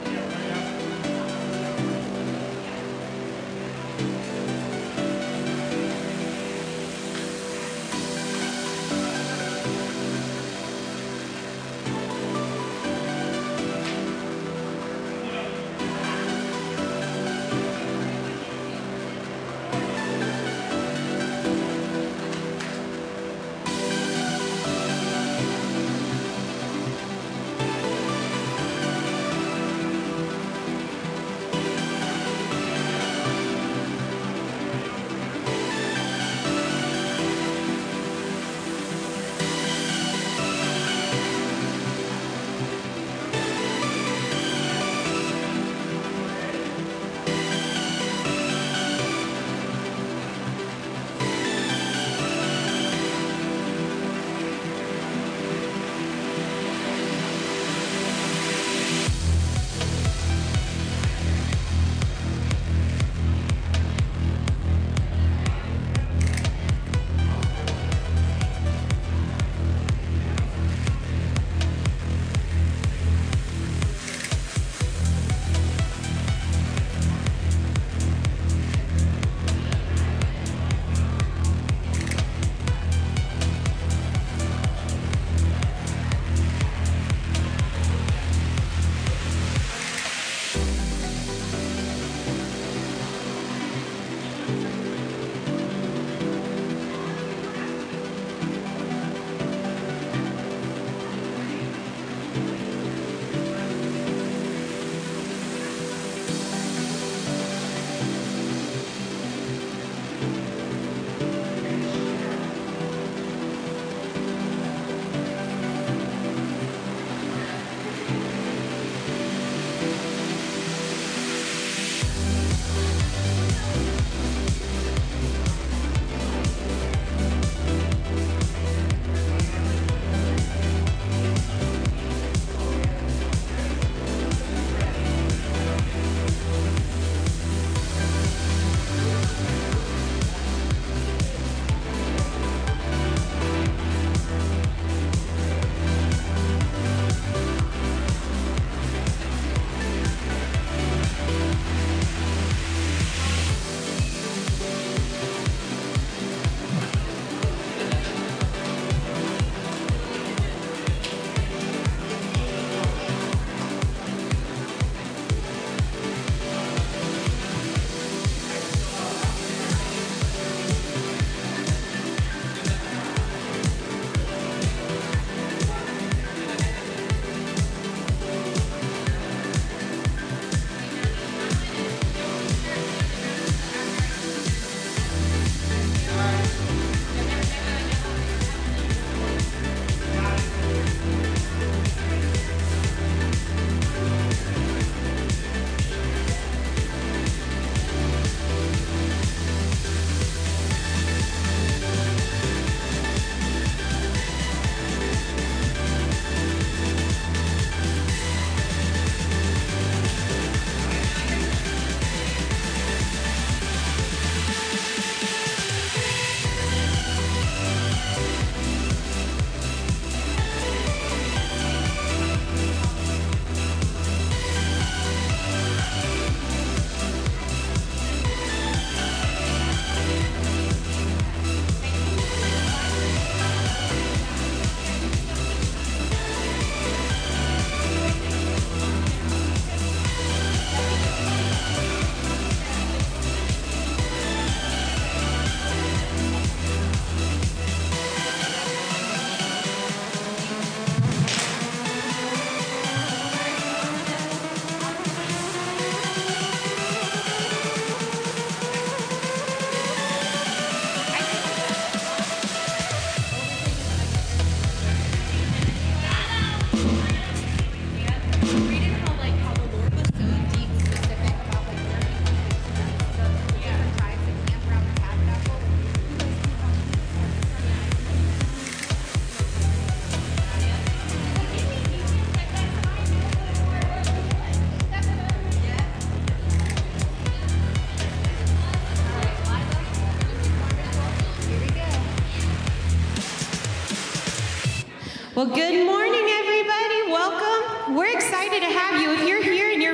Well, good morning, everybody. Welcome. We're excited to have you. If you're here and you're ready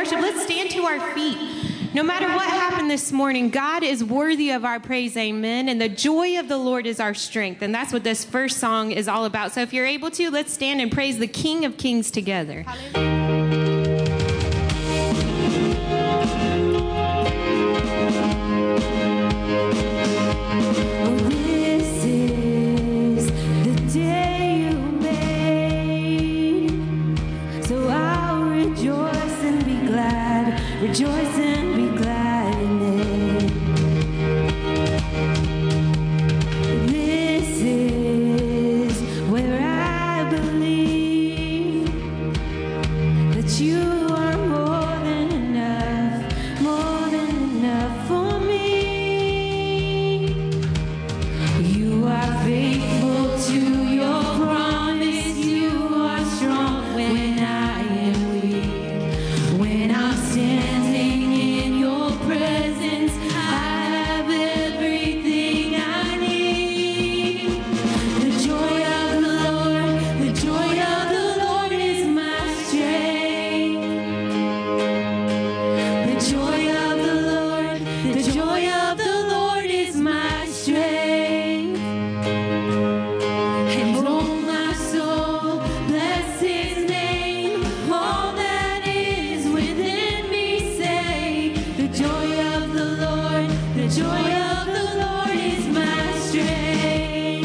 worship. Let's stand to our feet. No matter what happened this morning, God is worthy of our praise, amen. And the joy of the Lord is our strength. And that's what this first song is all about. So if you're able to, let's stand and praise the King of Kings together. Hallelujah. Rejoice and be glad in it. This is where I believe that you are more than enough for me. You are faithful to your promise. You are strong when I am weak. When I'm standing in your presence, I have everything I need. The joy of the Lord is my strength. The joy of the Lord is my strength. And oh my soul, bless his name. All that is within me say, the joy of the Lord is my strength.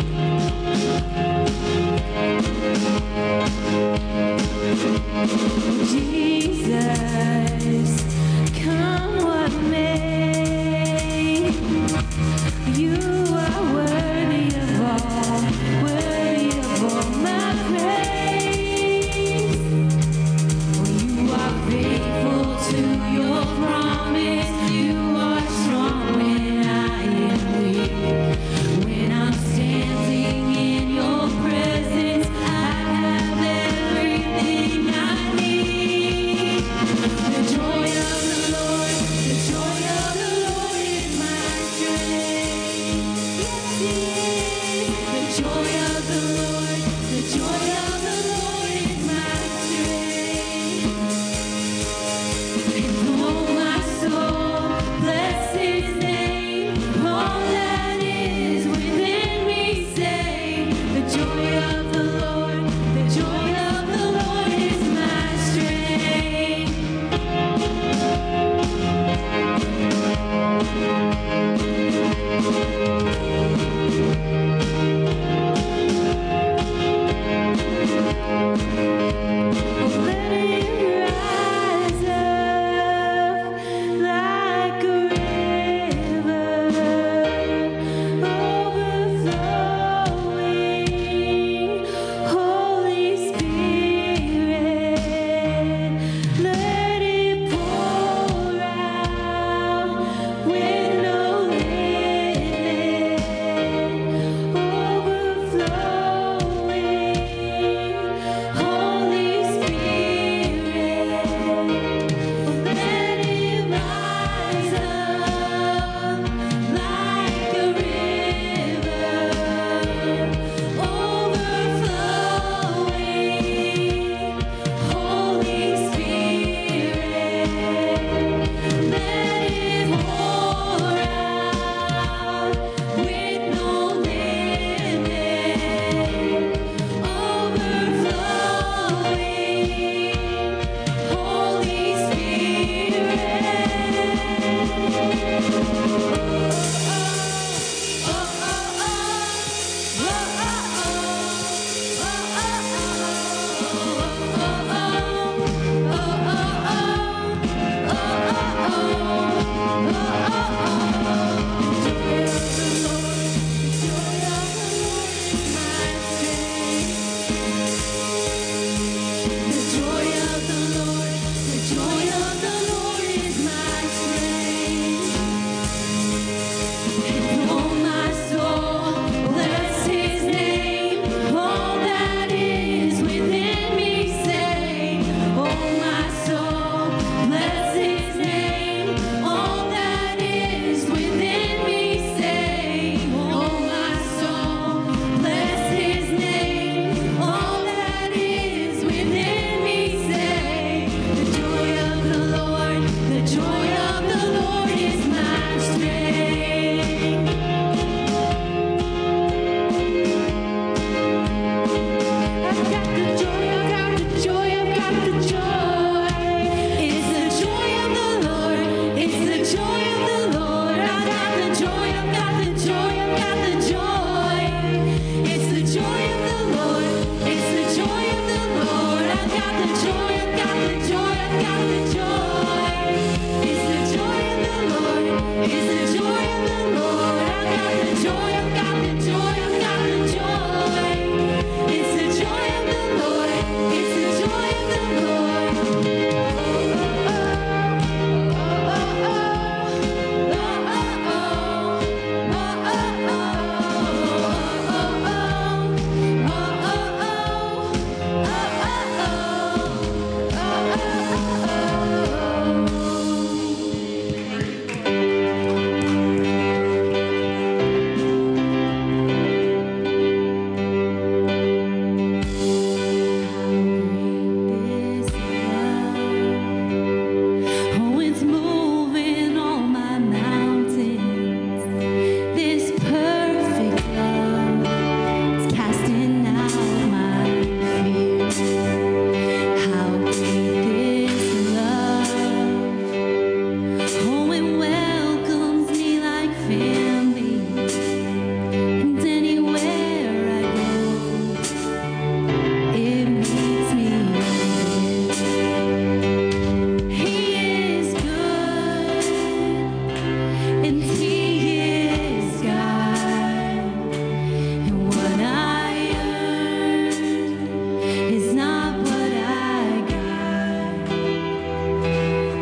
Jesus, come what may, you are worthy of all my praise. You are faithful to your promise. You are strong when I am weak. When I'm standing in your presence, I have everything I need. The joy of the Lord is my strength.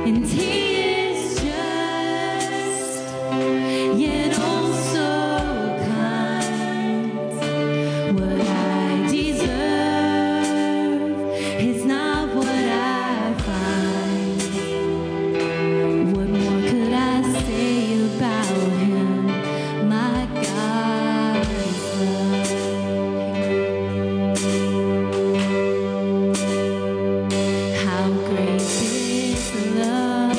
and He is just, yet also kind. What I deserve is not what I find. What more could I say about Him? My God's love. How great is the love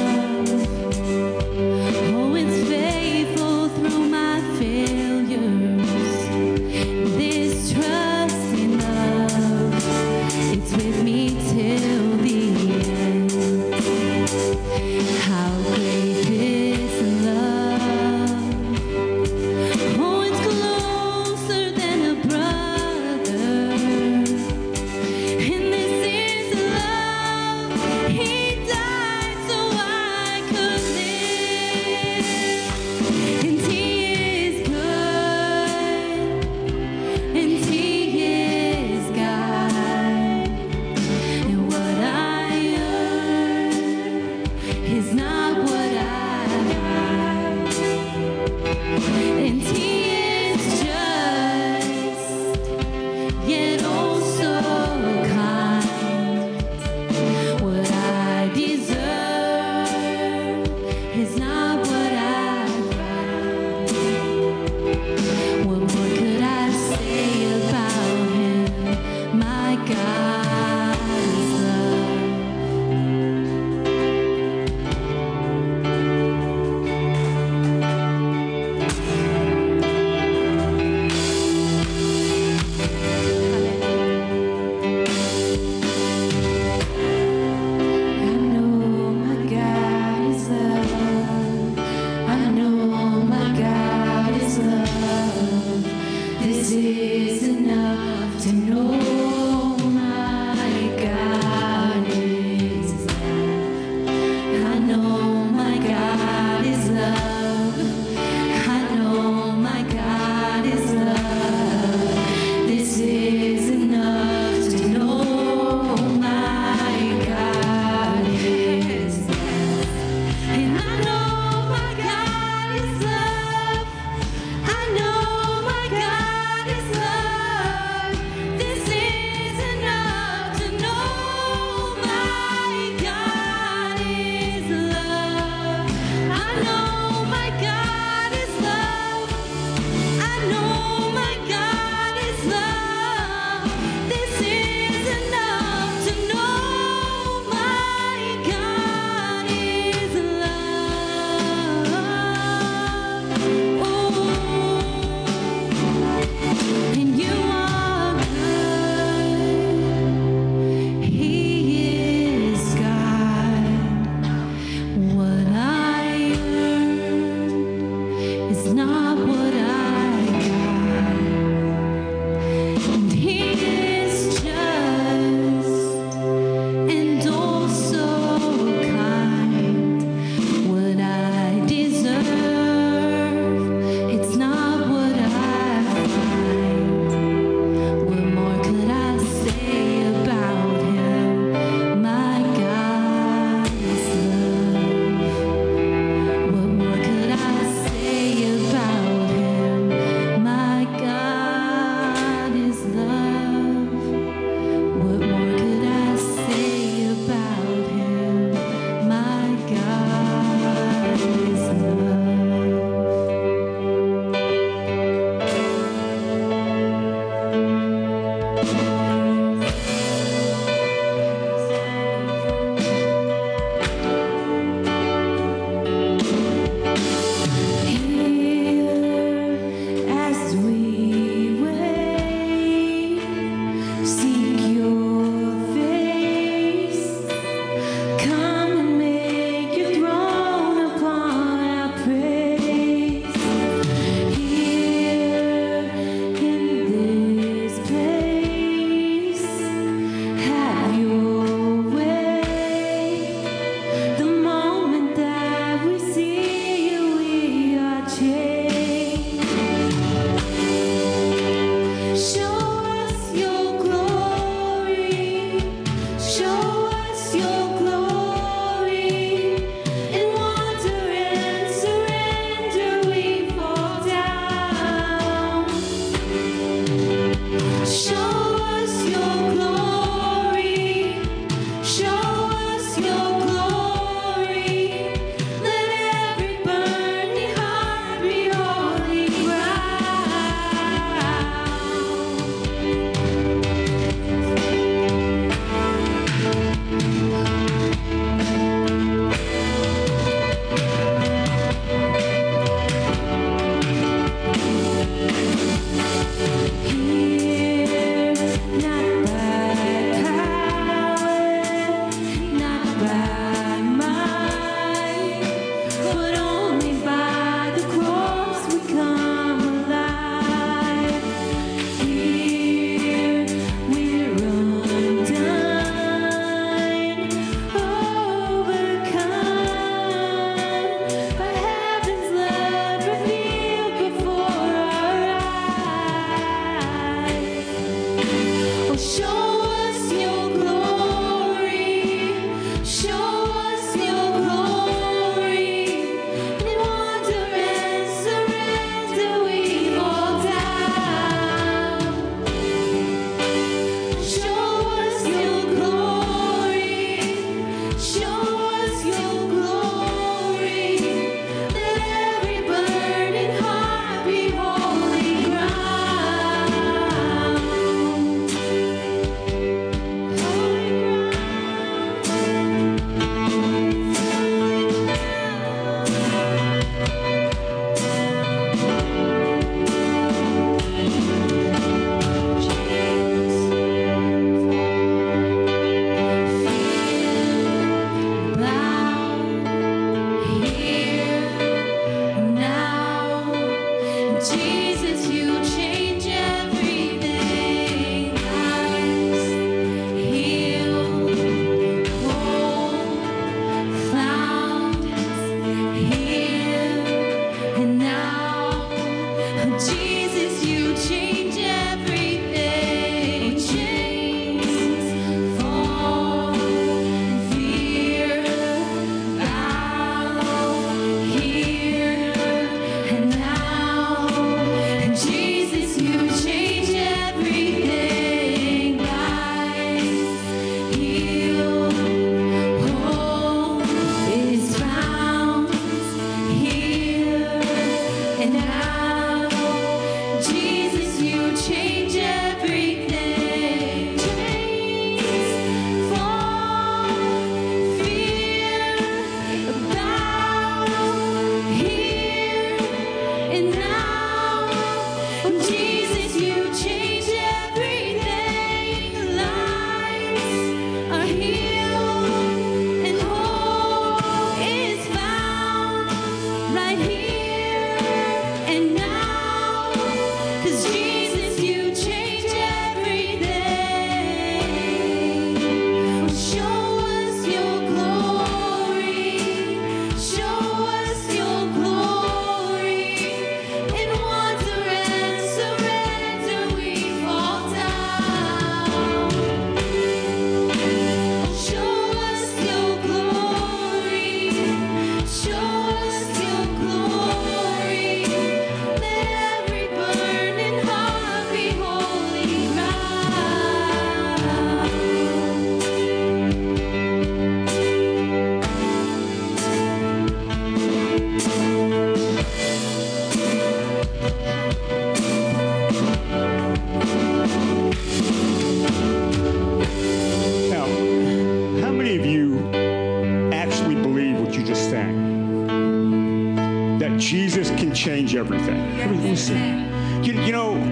Change everything. Listen, you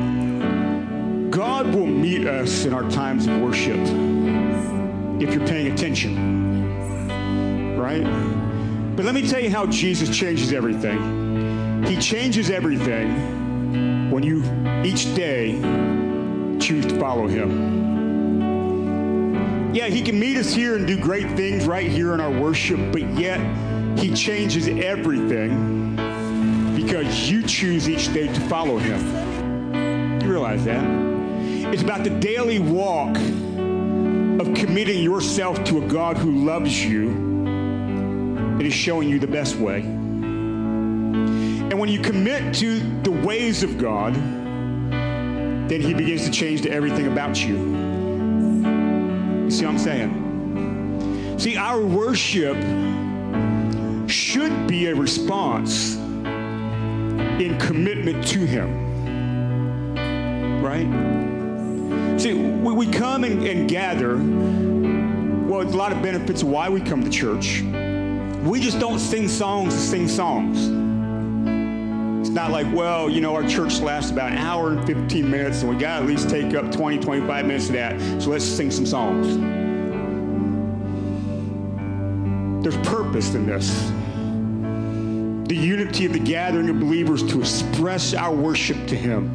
know, God will meet us in our times of worship if you're paying attention, right? But let me tell you how Jesus changes everything. He changes everything when you each day choose to follow him. Yeah, he can meet us here and do great things right here in our worship, but yet he changes everything because you choose each day to follow him. You realize that? It's about the daily walk of committing yourself to a God who loves you and is showing you the best way. And when you commit to the ways of God, then he begins to change everything about you. You see what I'm saying? See, our worship should be a response in commitment to him, right? See, we come and gather. Well, there's a lot of benefits of why we come to church. We just don't sing songs to sing songs. It's not like, well, you know, our church lasts about an hour and 15 minutes, and we got to at least take up 20, 25 minutes of that, so let's sing some songs. There's purpose in this. The unity of the gathering of believers to express our worship to him.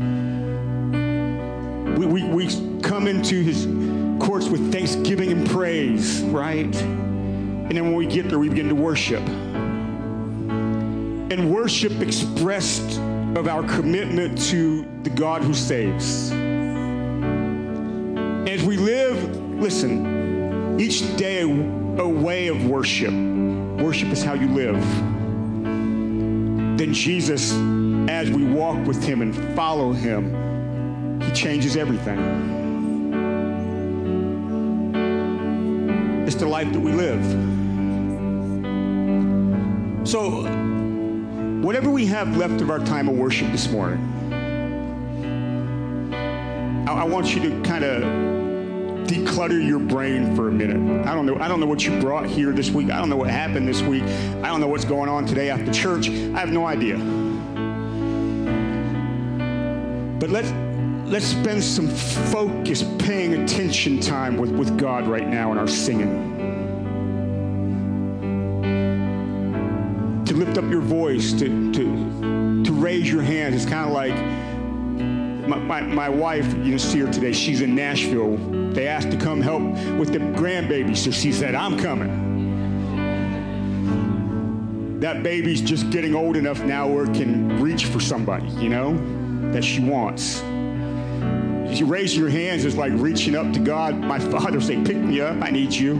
We come into his courts with thanksgiving and praise, right? And then when we get there, we begin to worship. And worship expressed of our commitment to the God who saves. As we live, listen, each day a way of worship. Worship is how you live. Then Jesus, as we walk with him and follow him, he changes everything. It's the life that we live. So, whatever we have left of our time of worship this morning, I want you to kind of declutter your brain for a minute. I don't know what you brought here this week. I don't know what happened this week. I don't know what's going on today after church. I have no idea. But let's spend some focus, paying attention time with God right now in our singing. To lift up your voice, to raise your hands. It's kind of like my wife, you see her today, she's in Nashville. They asked to come help with the grandbaby, so she said, I'm coming. That baby's just getting old enough now where it can reach for somebody, that she wants. You raise your hands, it's like reaching up to God. My Father say, pick me up, I need you.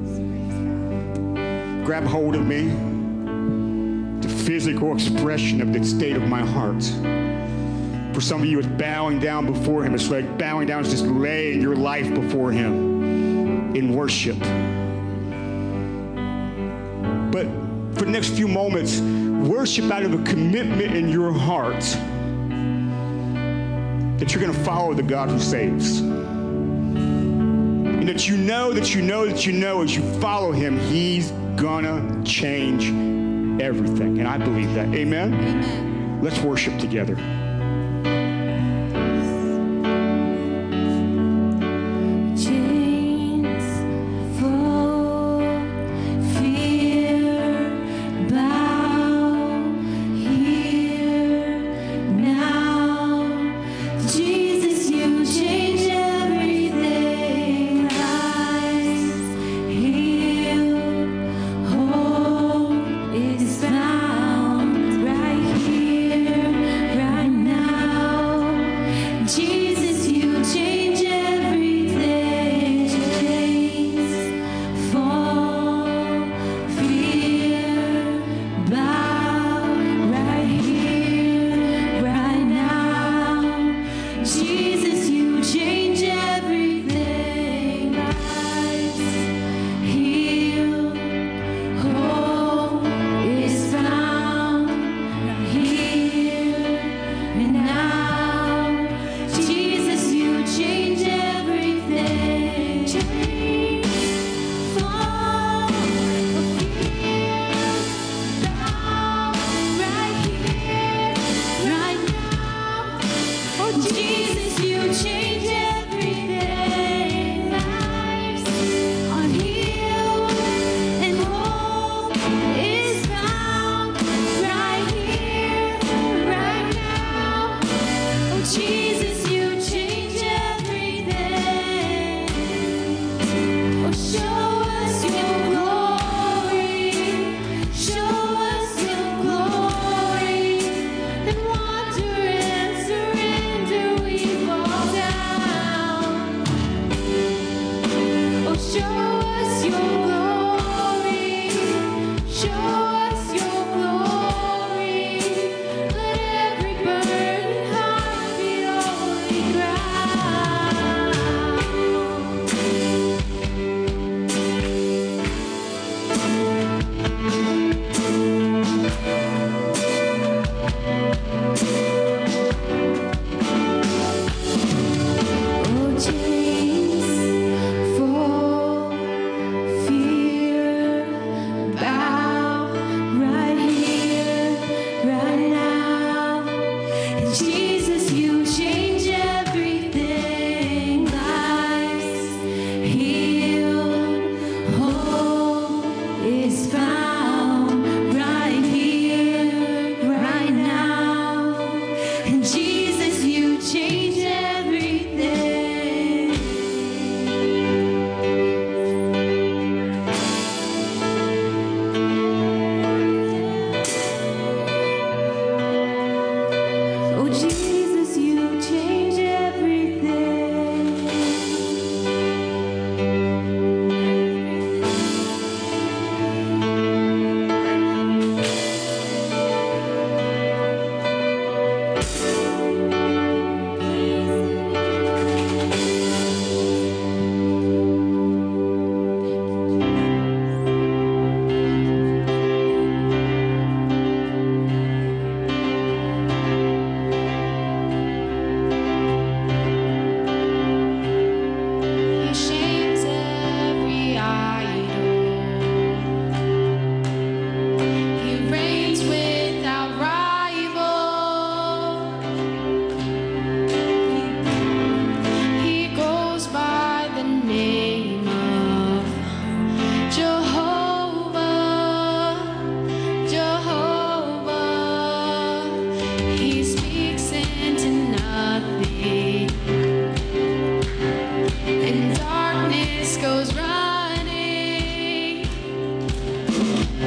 Grab hold of me. The physical expression of the state of my heart. For some of you, it's bowing down before Him. It's like bowing down is just laying your life before Him in worship. But for the next few moments, worship out of a commitment in your heart that you're going to follow the God who saves. And that you know as you follow Him, He's going to change everything. And I believe that. Amen? Amen. Let's worship together.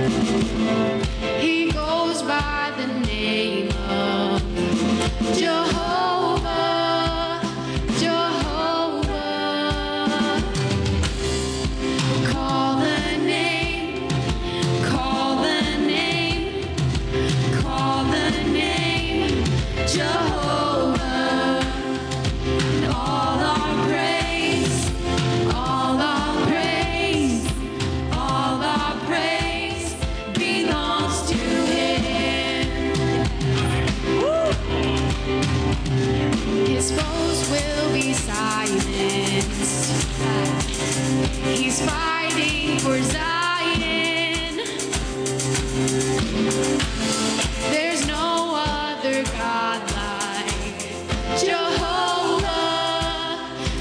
He goes by the name of Jehovah, Jehovah. Call the name, call the name, call the name, Jehovah. And all our praise, all our praise, all our praise belongs to Him. His foes will be silenced. He's fighting for Zion. There's no other God like Jehovah,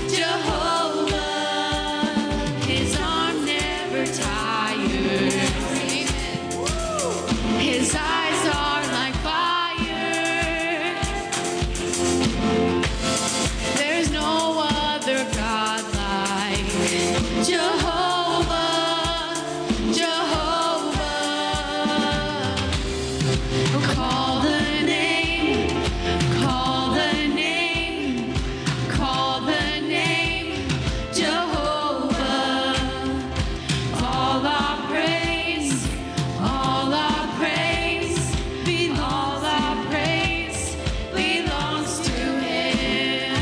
Jehovah. His arm never tired. His eyes are like fire. There's no other God like Jehovah, Jehovah. Call the name, call the name, call the name, Jehovah. All our praise, all our praise belongs to Him.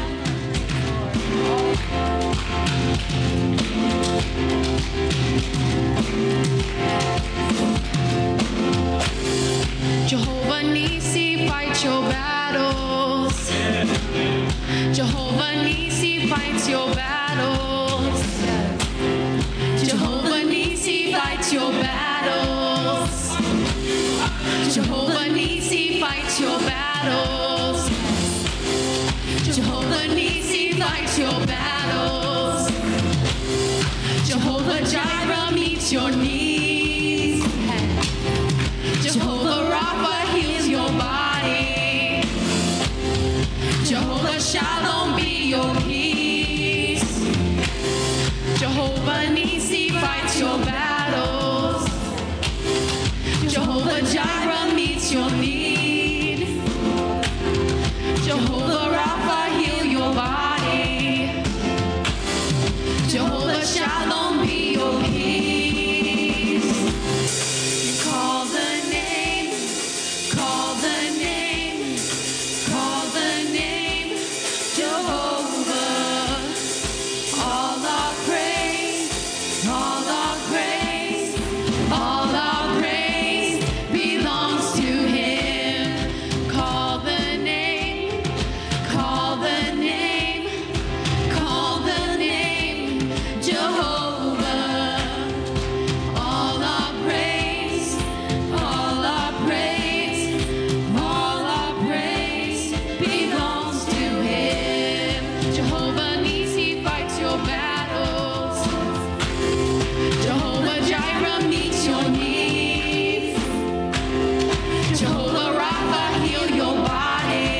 Jehovah Nissi, fight your battles. Jehovah Nissi fights your battles. Jehovah Nissi fights your battles. Jehovah Nissi fights your battles. Jehovah Nissi fights your battles. Jehovah Jireh meets your needs. Jehovah Rapha heals your body. Jehovah Shalom be your peace. Jehovah Nissi fights your battles. Jehovah Jireh meets your need. Jehovah Rapha heal your body. Jehovah Shalom be your peace. Call the name, call the name, call the name, Jehovah. All our praise, all our praise, all our praise belongs to Him. Call the name, call the name, call the name, Jehovah. All our praise, all our praise, all our praise belongs to Him. Jehovah Nissi fights your battles. Jehovah Jireh meets your needs. Jehovah Rapha heal your body.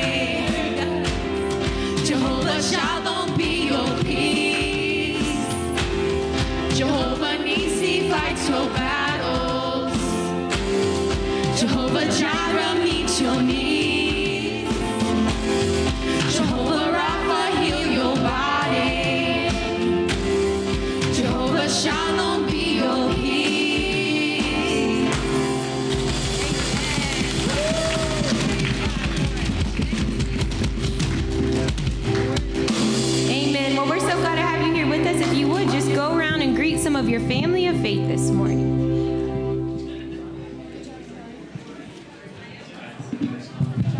Jehovah Shalom be your peace. Jehovah Nissi fights your battles. Jehovah Jireh meets your needs. Jehovah Rapha heal your body. Jehovah Shalom be your peace. Amen. Well, we're so glad to have you here with us. If you would, just go around and greet some of your family of faith this morning.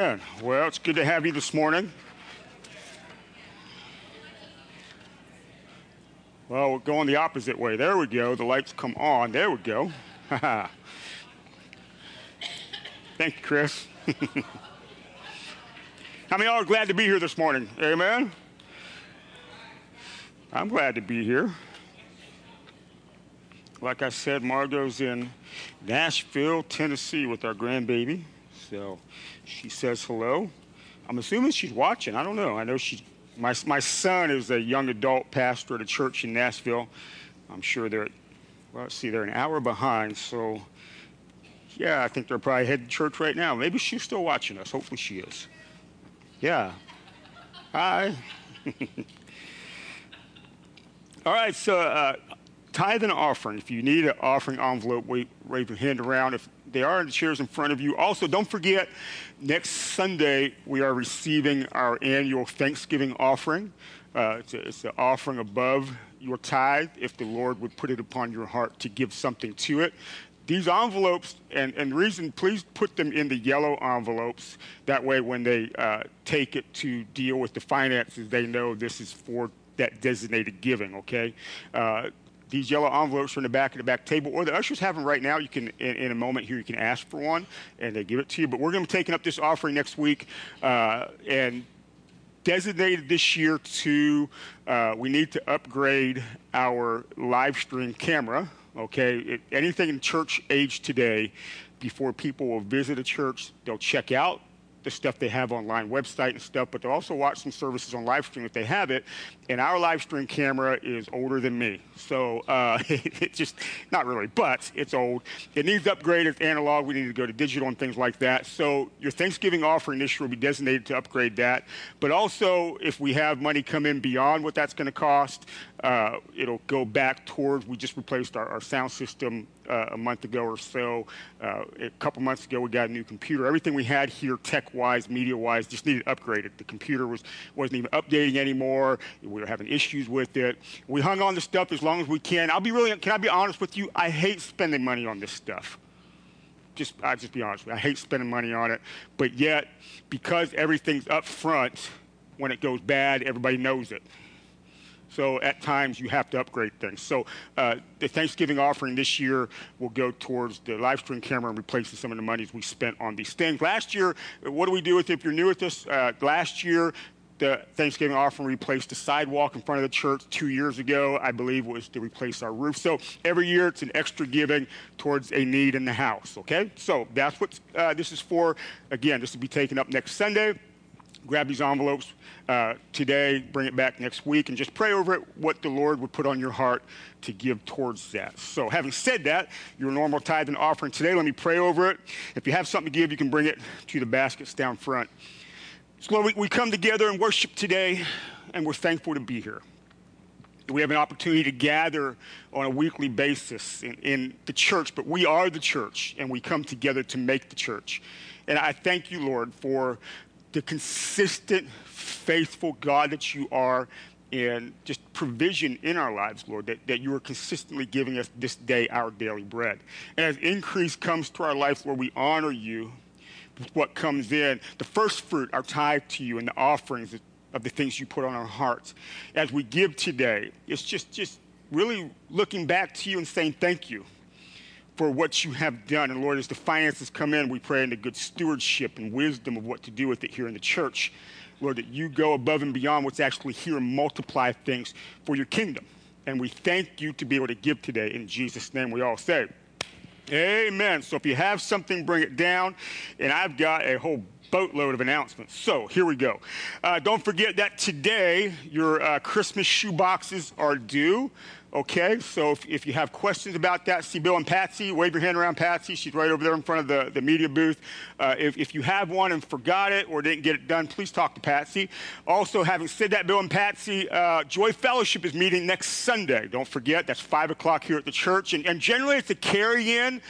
Well, it's good to have you this morning. Well, we're going the opposite way. There we go. The lights come on. There we go. Thank you, Chris. How many of y'all are glad to be here this morning? Amen? I'm glad to be here. Like I said, Margot's in Nashville, Tennessee with our grandbaby. So she says hello. I'm assuming she's watching. I don't know. I know my son is a young adult pastor at a church in Nashville. I'm sure they're an hour behind. So, yeah, I think they're probably heading to church right now. Maybe she's still watching us. Hopefully she is. Yeah. Hi. All right, so tithe and offering. If you need an offering envelope, wave your hand around. If they are in the chairs in front of you. Also, don't forget, next Sunday, we are receiving our annual Thanksgiving offering. It's an offering above your tithe if the Lord would put it upon your heart to give something to it. These envelopes, and the reason, please put them in the yellow envelopes. That way, when they take it to deal with the finances, they know this is for that designated giving, okay? These yellow envelopes are in the back of the back table, or the ushers have them right now. You can, in a moment here, you can ask for one, and they give it to you. But we're going to be taking up this offering next week, and designated this year to, we need to upgrade our live stream camera, okay? Anything in church age today, before people will visit a church, they'll check out the stuff they have online, website and stuff, but they'll also watch some services on live stream if they have it. And our live stream camera is older than me. So it's just, not really, but it's old. It needs upgrade. It's analog. We need to go to digital and things like that. So your Thanksgiving offering this year will be designated to upgrade that. But also, if we have money come in beyond what that's going to cost, it'll go back towards, we just replaced our sound system a month ago or so. A couple months ago, we got a new computer. Everything we had here, tech-wise, media-wise, just needed upgraded. The computer wasn't even updating anymore. We were having issues with it. We hung on to stuff as long as we can. Can I be honest with you? I hate spending money on this stuff. I'll just be honest with you. I hate spending money on it. But yet, because everything's up front, when it goes bad, everybody knows it. So at times you have to upgrade things. So the Thanksgiving offering this year will go towards the live stream camera and replacing some of the monies we spent on these things. Last year, what do we do with it? If you're new with this, last year the Thanksgiving offering replaced the sidewalk in front of the church. 2 years ago, I believe, was to replace our roof. So every year it's an extra giving towards a need in the house, okay? So that's what this is for. Again, this will be taken up next Sunday. Grab these envelopes today, bring it back next week, and just pray over it, what the Lord would put on your heart to give towards that. So having said that, your normal tithe and offering today, let me pray over it. If you have something to give, you can bring it to the baskets down front. So Lord, we come together and worship today, and we're thankful to be here. We have an opportunity to gather on a weekly basis in the church, but we are the church, and we come together to make the church. And I thank you, Lord, for the consistent, faithful God that you are, and just provision in our lives, Lord, that you are consistently giving us this day our daily bread. And as increase comes to our life, Lord, we honor you with what comes in, the first fruit, our tithe to you, and the offerings of the things you put on our hearts. As we give today, it's just really looking back to you and saying thank you for what you have done. And Lord, as the finances come in, we pray into good stewardship and wisdom of what to do with it here in the church. Lord, that you go above and beyond what's actually here and multiply things for your kingdom. And we thank you to be able to give today. In Jesus' name we all say, amen. So if you have something, bring it down. And I've got a whole boatload of announcements. So here we go. Don't forget that today your Christmas shoe boxes are due. Okay, so if you have questions about that, see Bill and Patsy. Wave your hand around Patsy. She's right over there in front of the media booth. If you have one and forgot it or didn't get it done, please talk to Patsy. Also, having said that, Bill and Patsy, Joy Fellowship is meeting next Sunday. Don't forget, that's 5 o'clock here at the church. And generally it's a carry-in,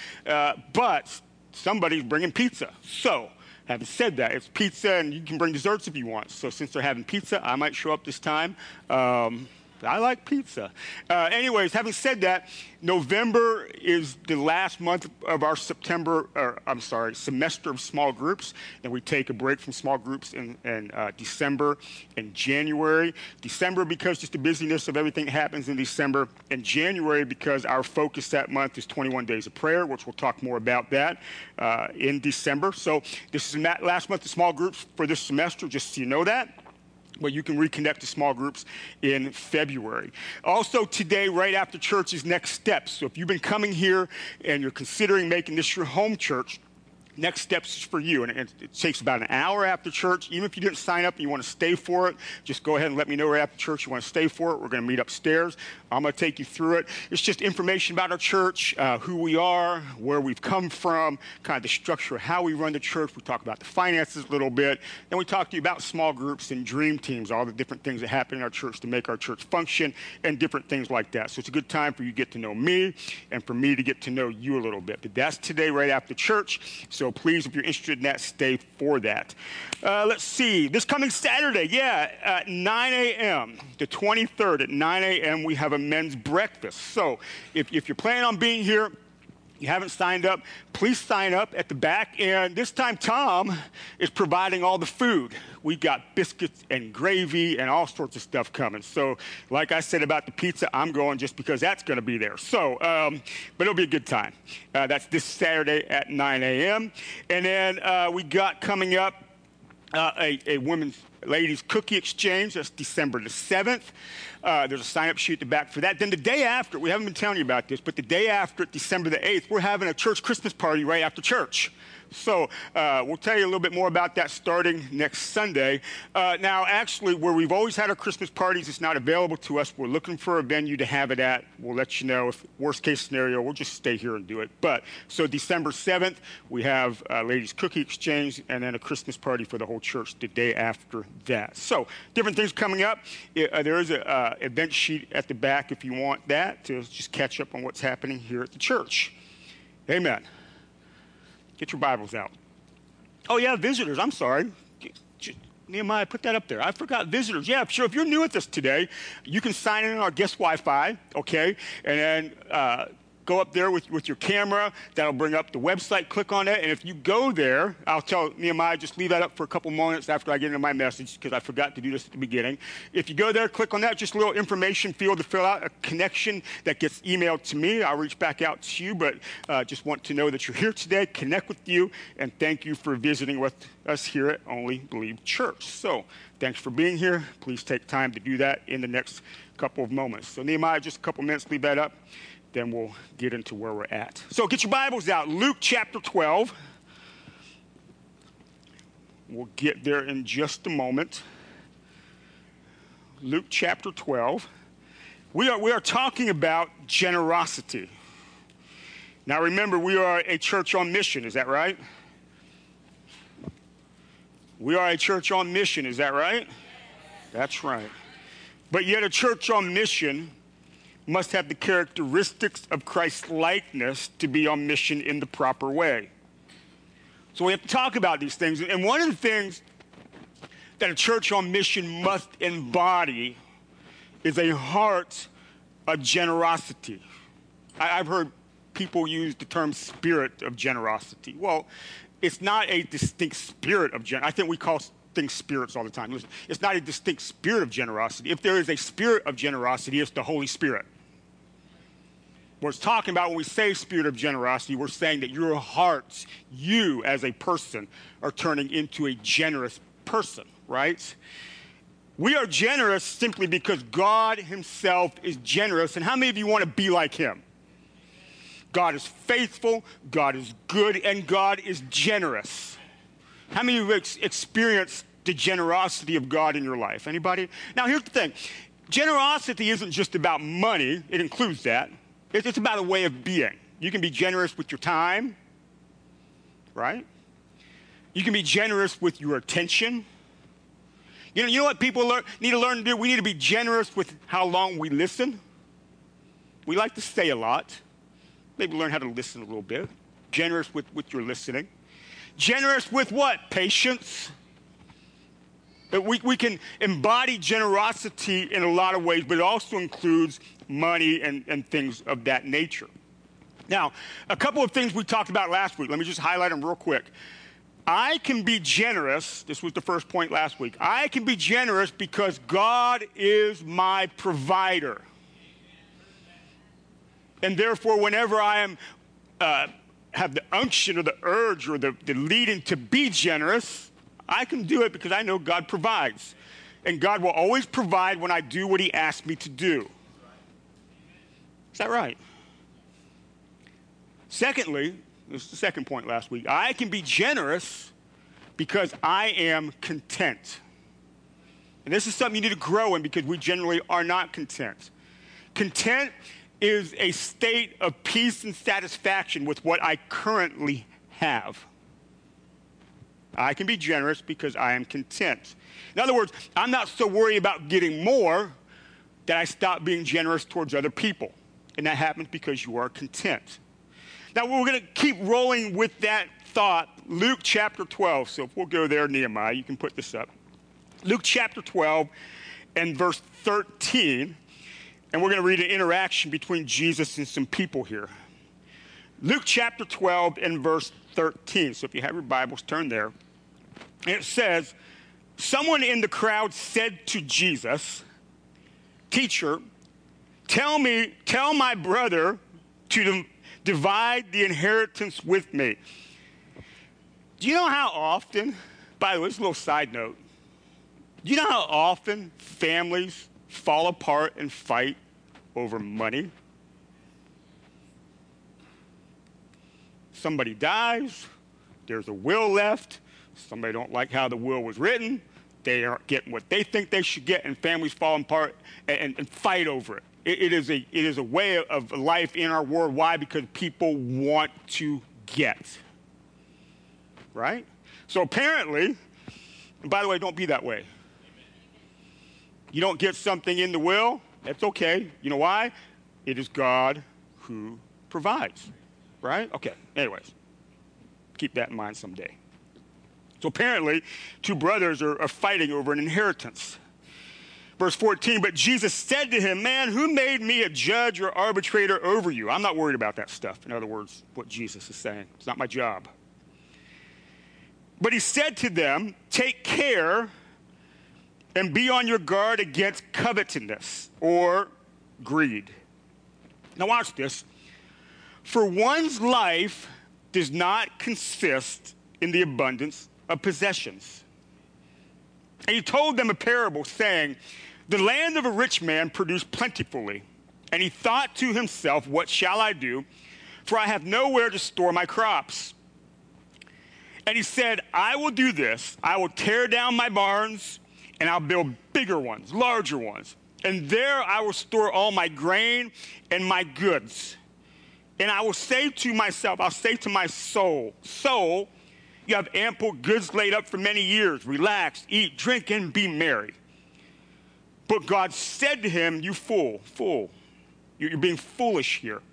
but somebody's bringing pizza. So, having said that, it's pizza, and you can bring desserts if you want. So since they're having pizza, I might show up this time. I like pizza. Anyways, having said that, November is the last month of our semester of small groups. Then we take a break from small groups in December and January. December because just the busyness of everything that happens in December. And January because our focus that month is 21 days of prayer, which we'll talk more about that in December. So this is the last month of small groups for this semester, just so you know that. But you can reconnect to small groups in February. Also today, right after church, is Next Steps. So if you've been coming here and you're considering making this your home church, Next Steps is for you, and it takes about an hour after church. Even if you didn't sign up and you want to stay for it, just go ahead and let me know right after church you want to stay for it. We're going to meet upstairs. I'm going to take you through it. It's just information about our church, who we are, where we've come from, kind of the structure of how we run the church. We talk about the finances a little bit. Then we talk to you about small groups and dream teams, all the different things that happen in our church to make our church function, and different things like that. So it's a good time for you to get to know me and for me to get to know you a little bit. But that's today right after church. So please, if you're interested in that, stay for that. Let's see. This coming Saturday, at 9 a.m., the 23rd at 9 a.m., we have a men's breakfast. So if you're planning on being here, you haven't signed up, please sign up at the back. And this time, Tom is providing all the food. We got biscuits and gravy and all sorts of stuff coming. So like I said about the pizza, I'm going just because that's going to be there. So, but it'll be a good time. That's this Saturday at 9 a.m. And then we got coming up a ladies cookie exchange. That's December the 7th. There's a sign-up sheet at the back for that. Then the day after, we haven't been telling you about this, but the day after, December the 8th, we're having a church Christmas party right after church. So we'll tell you a little bit more about that starting next Sunday. Now, actually, where we've always had our Christmas parties, it's not available to us. We're looking for a venue to have it at. We'll let you know. If worst case scenario, we'll just stay here and do it. But so December 7th, we have ladies' cookie exchange and then a Christmas party for the whole church the day after that. So different things coming up. There is an event sheet at the back if you want that to just catch up on what's happening here at the church. Amen. Get your Bibles out. Oh, yeah, visitors. I'm sorry. Nehemiah, put that up there. I forgot visitors. Yeah, sure. If you're new with us today, you can sign in on our guest Wi-Fi, okay? And then go up there with your camera. That'll bring up the website. Click on it. And if you go there, I'll tell Nehemiah, just leave that up for a couple moments after I get into my message because I forgot to do this at the beginning. If you go there, click on that, just a little information field to fill out, a connection that gets emailed to me. I'll reach back out to you, but just want to know that you're here today, connect with you, and thank you for visiting with us here at Only Believe Church. So thanks for being here. Please take time to do that in the next couple of moments. So Nehemiah, just a couple minutes, leave that up. Then we'll get into where we're at. So get your Bibles out. Luke chapter 12. We'll get there in just a moment. Luke chapter 12. We are talking about generosity. Now remember, we are a church on mission. Is that right? We are a church on mission. Is that right? That's right. But yet a church on mission must have the characteristics of Christ's likeness to be on mission in the proper way. So we have to talk about these things. And one of the things that a church on mission must embody is a heart of generosity. I've heard people use the term spirit of generosity. Well, it's not a distinct spirit of generosity. I think we call things spirits all the time. Listen, it's not a distinct spirit of generosity. If there is a spirit of generosity, it's the Holy Spirit. What it's talking about when we say spirit of generosity, we're saying that your hearts, you as a person, are turning into a generous person, right? We are generous simply because God himself is generous. And how many of you want to be like him? God is faithful, God is good, and God is generous. How many of you have experienced the generosity of God in your life? Anybody? Now, here's the thing. Generosity isn't just about money. It includes that. It's about a way of being. You can be generous with your time, right? You can be generous with your attention. You know what people need to learn to do? We need to be generous with how long we listen. We like to say a lot. Maybe learn how to listen a little bit. Generous with your listening. Generous with what? Patience. We can embody generosity in a lot of ways, but it also includes money and things of that nature. Now, a couple of things we talked about last week. Let me just highlight them real quick. I can be generous. This was the first point last week. I can be generous because God is my provider. And therefore, whenever I am have the unction or the urge or the leading to be generous, I can do it because I know God provides. And God will always provide when I do what he asks me to do. Is that right? Secondly, this is the second point last week, I can be generous because I am content. And this is something you need to grow in because we generally are not content. Content is a state of peace and satisfaction with what I currently have. I can be generous because I am content. In other words, I'm not so worried about getting more that I stop being generous towards other people. And that happens because you are content. Now, we're going to keep rolling with that thought. Luke chapter 12. So if we'll go there, Nehemiah, you can put this up. Luke chapter 12 and verse 13. And we're going to read an interaction between Jesus and some people here. Luke chapter 12 and verse 13. So if you have your Bibles, turn there. And it says, someone in the crowd said to Jesus, "Teacher, tell my brother to divide the inheritance with me." Do you know how often, by the way, this is a little side note, do you know how often families fall apart and fight over money? Somebody dies, there's a will left, somebody don't like how the will was written, they aren't getting what they think they should get, and families fall apart and fight over it. It is a way of life in our world. Why? Because people want to get. Right? So apparently, and by the way, don't be that way. You don't get something in the will, that's okay. You know why? It is God who provides. Right? Okay. Anyways, keep that in mind someday. So apparently, two brothers are fighting over an inheritance. Verse 14, but Jesus said to him, "Man, who made me a judge or arbitrator over you?" I'm not worried about that stuff. In other words, what Jesus is saying. It's not my job. But he said to them, "Take care and be on your guard against covetousness," or greed. Now watch this. "For one's life does not consist in the abundance of possessions." And he told them a parable, saying, "The land of a rich man produced plentifully. And he thought to himself, 'What shall I do? For I have nowhere to store my crops.' And he said, 'I will do this. I will tear down my barns, and I'll build bigger ones, larger ones. And there I will store all my grain and my goods. And I will say to myself,'" I'll say to my soul, "Soul, you have ample goods laid up for many years. Relax, eat, drink, and be merry.' But God said to him, 'You fool, you're being foolish here.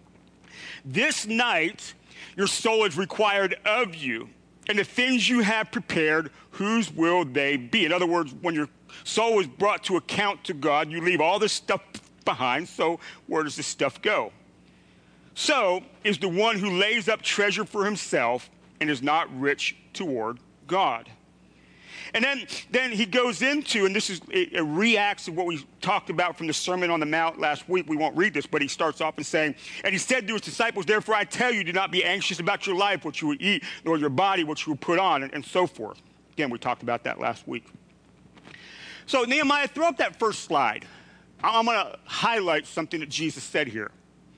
This night your soul is required of you, and the things you have prepared, whose will they be?'" In other words, when your soul is brought to account to God, you leave all this stuff behind, so where does this stuff go? "So is the one who lays up treasure for himself and is not rich toward God." And then he goes into, and this is a reacts of what we talked about from the Sermon on the Mount last week. We won't read this, but he starts off and saying, "And he said to his disciples, 'Therefore I tell you, do not be anxious about your life, what you will eat, nor your body, what you will put on,'" and so forth. Again, we talked about that last week. So Nehemiah, throw up that first slide. I'm going to highlight something that Jesus said here.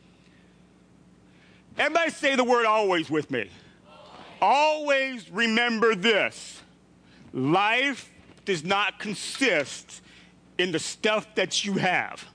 Everybody say the word "always" with me. Always remember this. Life does not consist in the stuff that you have.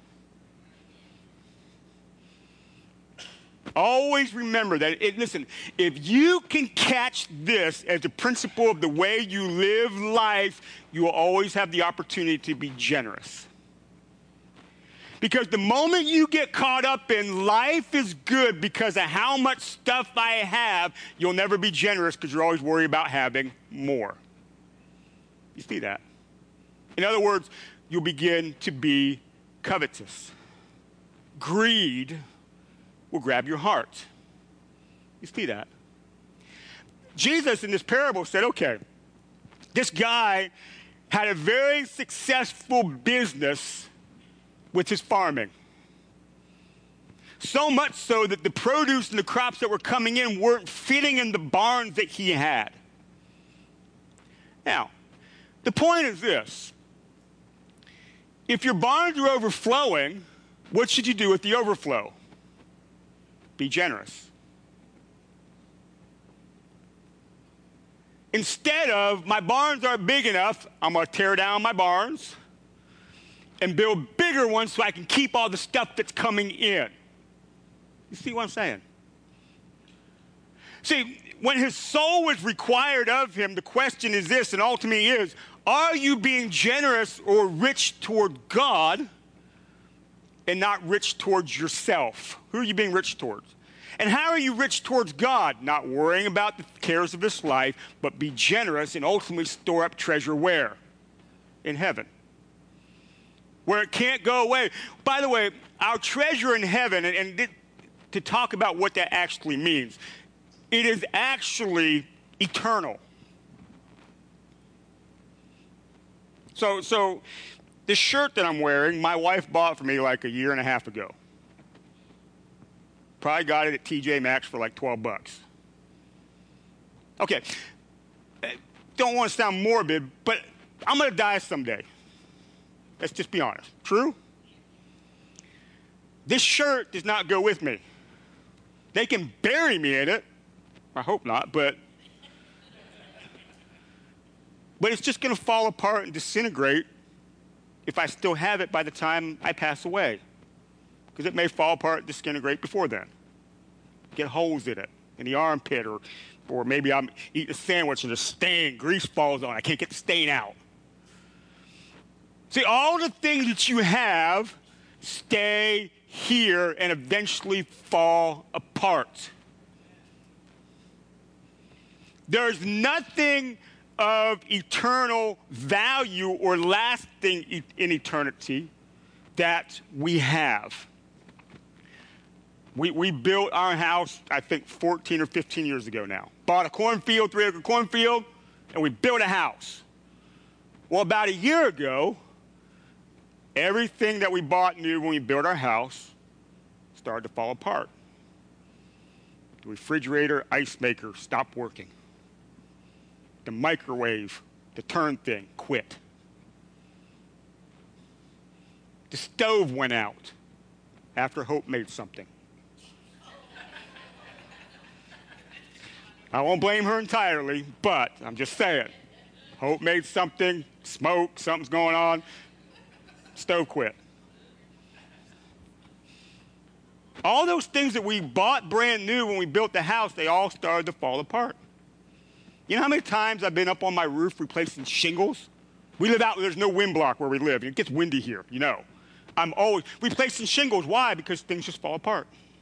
Always remember that. Listen, if you can catch this as the principle of the way you live life, you will always have the opportunity to be generous. Because the moment you get caught up in life is good because of how much stuff I have, you'll never be generous because you're always worried about having more. You see that? In other words, you'll begin to be covetous. Greed will grab your heart. You see that? Jesus in this parable said, okay, this guy had a very successful business with his farming. So much so that the produce and the crops that were coming in weren't fitting in the barns that he had. Now, the point is this. If your barns are overflowing, what should you do with the overflow? Be generous. Instead of, my barns aren't big enough, I'm going to tear down my barns and build bigger ones so I can keep all the stuff that's coming in. You see what I'm saying? See, when his soul was required of him, the question is this, and ultimately is, are you being generous or rich toward God and not rich towards yourself? Who are you being rich towards? And how are you rich towards God? Not worrying about the cares of this life, but be generous and ultimately store up treasure where? In heaven. Where it can't go away. By the way, our treasure in heaven, and to talk about what that actually means, it is actually eternal. So this shirt that I'm wearing, my wife bought for me like a year and a half ago. Probably got it at TJ Maxx for like $12. Okay, don't want to sound morbid, but I'm going to die someday. Let's just be honest. True? This shirt does not go with me. They can bury me in it. I hope not, but it's just going to fall apart and disintegrate if I still have it by the time I pass away. Because it may fall apart and disintegrate before then. Get holes in it, in the armpit, or maybe I'm eating a sandwich and the stain, grease falls on it. I can't get the stain out. See, all the things that you have stay here and eventually fall apart. There's nothing of eternal value or lasting in eternity that we have. We built our house, I think, 14 or 15 years ago now. Bought a cornfield, 3-acre cornfield, and we built a house. Well, about a year ago, everything that we bought new when we built our house started to fall apart. The refrigerator, ice maker stopped working. The microwave, the turn thing, quit. The stove went out after Hope made something. I won't blame her entirely, but I'm just saying. Hope made something, smoke, something's going on, stove quit. All those things that we bought brand new when we built the house, they all started to fall apart. You know how many times I've been up on my roof replacing shingles? We live out, there's no wind block where we live. It gets windy here, you know. I'm always replacing shingles. Why? Because things just fall apart.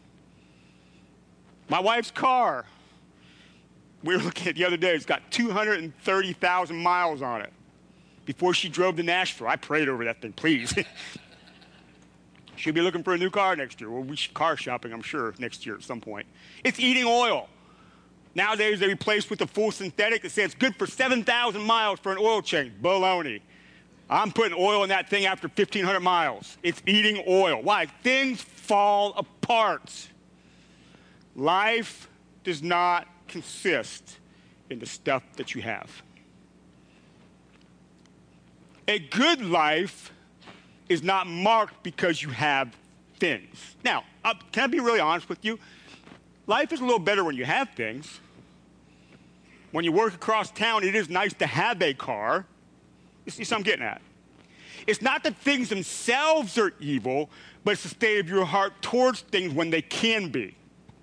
My wife's car, we were looking at the other day, it's got 230,000 miles on it. Before she drove to Nashville, I prayed over that thing, please. She'll be looking for a new car next year. We'll be car shopping, I'm sure, next year at some point. It's eating oil. Nowadays, they replace with a full synthetic that says it's good for 7,000 miles for an oil change. Baloney. I'm putting oil in that thing after 1,500 miles. It's eating oil. Why? Things fall apart. Life does not consist in the stuff that you have. A good life is not marked because you have things. Now, can I be really honest with you? Life is a little better when you have things. When you work across town, it is nice to have a car. You see what I'm getting at? It's not that things themselves are evil, but it's the state of your heart towards things when they can be.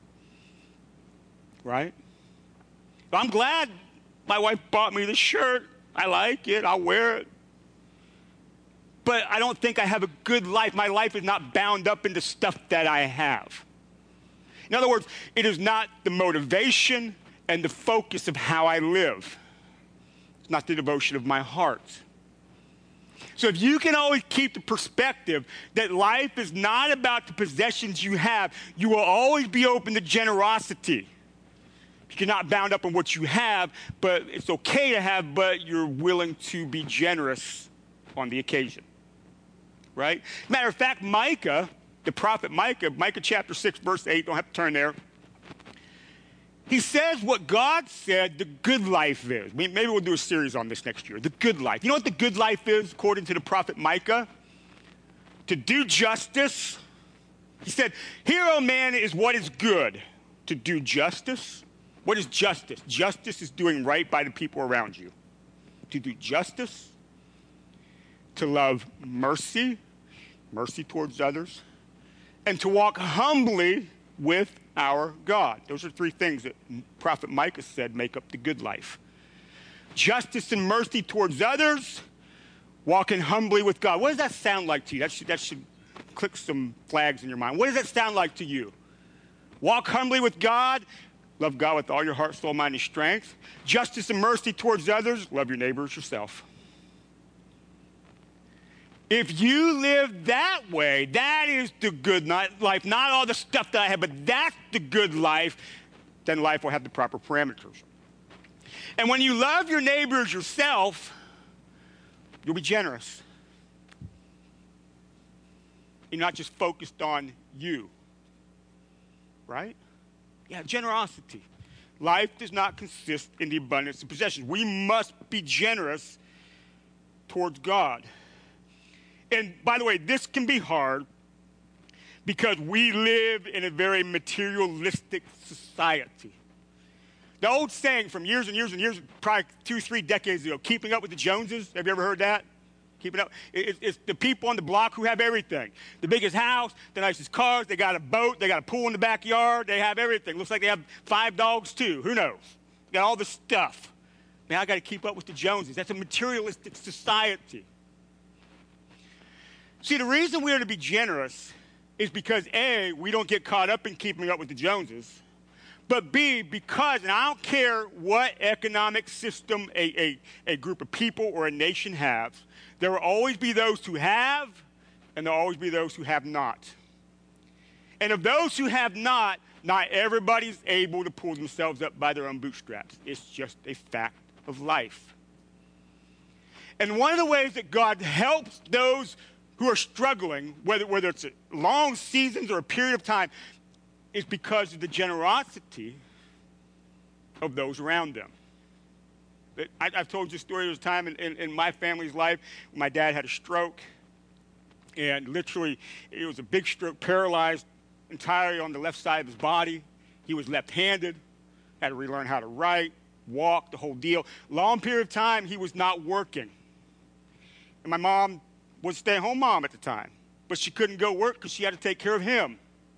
Right? I'm glad my wife bought me this shirt. I like it. I'll wear it. But I don't think I have a good life. My life is not bound up into stuff that I have. In other words, it is not the motivation and the focus of how I live. It's not the devotion of my heart. So if you can always keep the perspective that life is not about the possessions you have, you will always be open to generosity. You're not bound up on what you have, but it's okay to have, but you're willing to be generous on the occasion. Right? Matter of fact, Micah, the prophet Micah chapter 6, verse 8, don't have to turn there. He says what God said the good life is. Maybe we'll do a series on this next year. The good life. You know what the good life is, according to the prophet Micah? To do justice. He said, "Hear, O man, is what is good. To do justice." What is justice? Justice is doing right by the people around you. To do justice. To love mercy towards others. And to walk humbly with our God. Those are three things that Prophet Micah said make up the good life. Justice and mercy towards others, walking humbly with God. What does that sound like to you? That should click some flags in your mind. What does that sound like to you? Walk humbly with God, love God with all your heart, soul, mind, and strength. Justice and mercy towards others, love your neighbor as yourself. If you live that way, that is the good life. Not all the stuff that I have, but that's the good life. Then life will have the proper parameters. And when you love your neighbor as yourself, you'll be generous. You're not just focused on you. Right? Yeah, generosity. Life does not consist in the abundance of possessions. We must be generous towards God. And by the way, this can be hard because we live in a very materialistic society. The old saying from years and years and years, probably 2-3 decades ago, keeping up with the Joneses. Have you ever heard that? Keeping up. It's the people on the block who have everything. The biggest house, the nicest cars, they got a boat, they got a pool in the backyard, they have everything. Looks like they have 5 dogs too. Who knows? They got all this stuff. Man, I got to keep up with the Joneses. That's a materialistic society. See, the reason we are to be generous is because, A, we don't get caught up in keeping up with the Joneses, but B, because, and I don't care what economic system a group of people or a nation has, there will always be those who have, and there will always be those who have not. And of those who have not everybody's able to pull themselves up by their own bootstraps. It's just a fact of life. And one of the ways that God helps those who are struggling, whether it's long seasons or a period of time, is because of the generosity of those around them. I've told you a story. There was a time in my family's life when my dad had a stroke, and literally it was a big stroke, paralyzed entirely on the left side of his body. He was left-handed, had to relearn how to write, walk, the whole deal. Long period of time, he was not working. And my mom was a stay-at-home mom at the time, but she couldn't go work because she had to take care of him.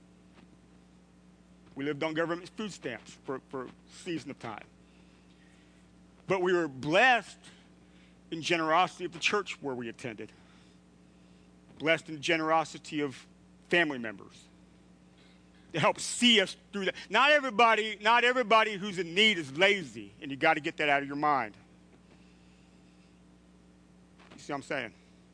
We lived on government food stamps for a season of time. But we were blessed in generosity of the church where we attended. Blessed in generosity of family members to help see us through that. Not everybody who's in need is lazy, and you got to get that out of your mind. You see what I'm saying?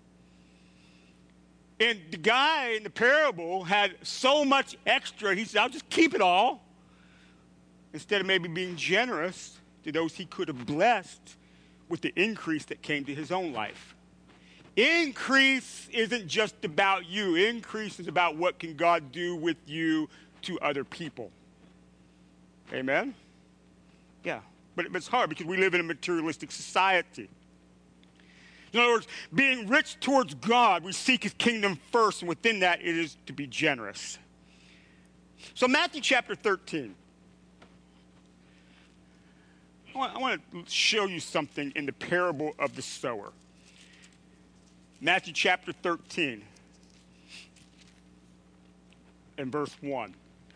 And the guy in the parable had so much extra, he said, I'll just keep it all. Instead of maybe being generous to those he could have blessed with the increase that came to his own life. Increase isn't just about you. Increase is about what can God do with you to other people. Amen? Yeah. But it's hard because we live in a materialistic society. In other words, being rich towards God, we seek his kingdom first, and within that it is to be generous. So Matthew chapter 13. I want to show you something in the parable of the sower. Matthew chapter 13 and verse 1.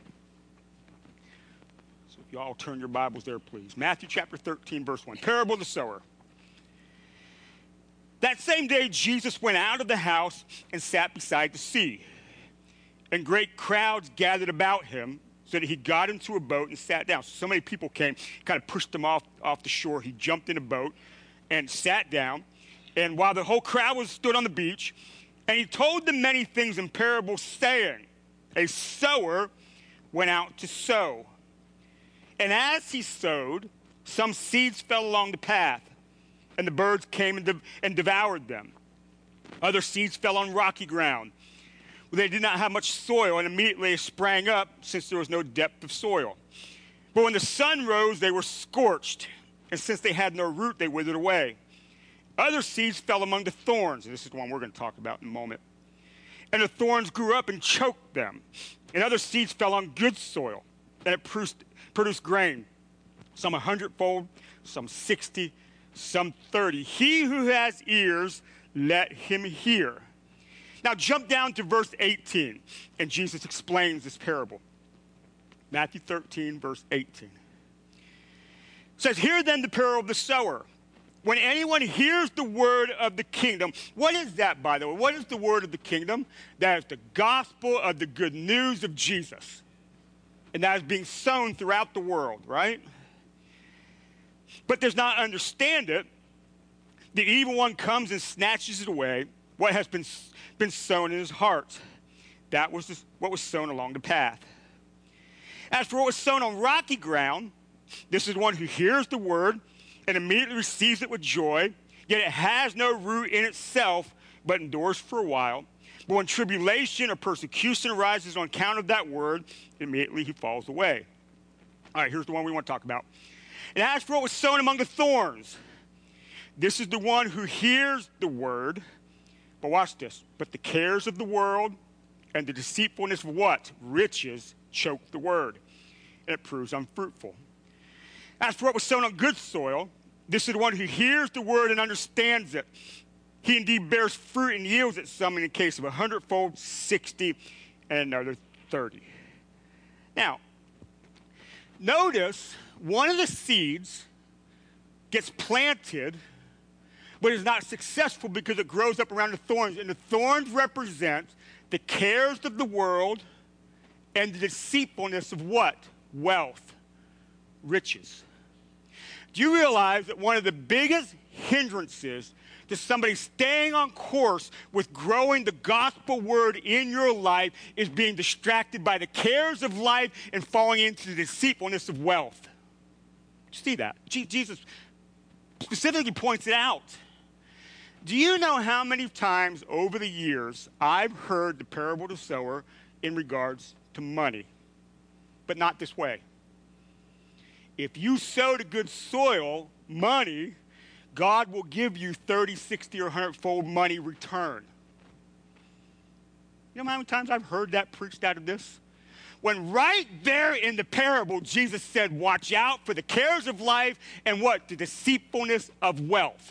So if you all turn your Bibles there, please. Matthew chapter 13, verse 1. Parable of the sower. That same day, Jesus went out of the house and sat beside the sea. And great crowds gathered about him, so that he got into a boat and sat down. So many people came, kind of pushed him off the shore. He jumped in a boat and sat down. And while the whole crowd was stood on the beach, and he told them many things in parables, saying, a sower went out to sow. And as he sowed, some seeds fell along the path, and the birds came and devoured them. Other seeds fell on rocky ground, where they did not have much soil, and immediately they sprang up, since there was no depth of soil. But when the sun rose, they were scorched, and since they had no root, they withered away. Other seeds fell among the thorns, and this is the one we're going to talk about in a moment. And the thorns grew up and choked them. And other seeds fell on good soil, and it produced grain, some 100-fold, some 60, some 30. He who has ears, let him hear. Now jump down to verse 18, and Jesus explains this parable. Matthew 13, verse 18. It says, hear then the parable of the sower. When anyone hears the word of the kingdom, what is that, by the way? What is the word of the kingdom? That is the gospel of the good news of Jesus. And that is being sown throughout the world, right? But does not understand it. The evil one comes and snatches it away, what has been sown in his heart. That was what was sown along the path. As for what was sown on rocky ground, this is one who hears the word and immediately receives it with joy, yet it has no root in itself, but endures for a while. But when tribulation or persecution arises on account of that word, immediately he falls away. All right, here's the one we want to talk about. And as for what was sown among the thorns, this is the one who hears the word, but watch this, but the cares of the world and the deceitfulness of what? Riches choke the word, and it proves unfruitful. As for what was sown on good soil, this is the one who hears the word and understands it. He indeed bears fruit and yields it, some in the case of 100-fold, 60, and another 30. Now, notice one of the seeds gets planted, but is not successful because it grows up around the thorns. And the thorns represent the cares of the world and the deceitfulness of what? Wealth, riches. Do you realize that one of the biggest hindrances to somebody staying on course with growing the gospel word in your life is being distracted by the cares of life and falling into the deceitfulness of wealth? You see that? Jesus specifically points it out. Do you know how many times over the years I've heard the parable of the sower in regards to money, but not this way? If you sow to good soil, money, God will give you 30, 60, or 100-fold money return. You know how many times I've heard that preached out of this? When right there in the parable, Jesus said, watch out for the cares of life and what? The deceitfulness of wealth.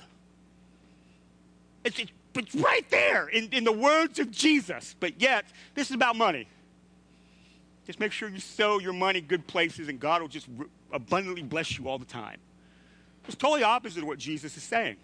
It's right there in the words of Jesus. But yet, this is about money. Just make sure you sow your money good places and God will just abundantly bless you all the time. It's totally opposite of what Jesus is saying.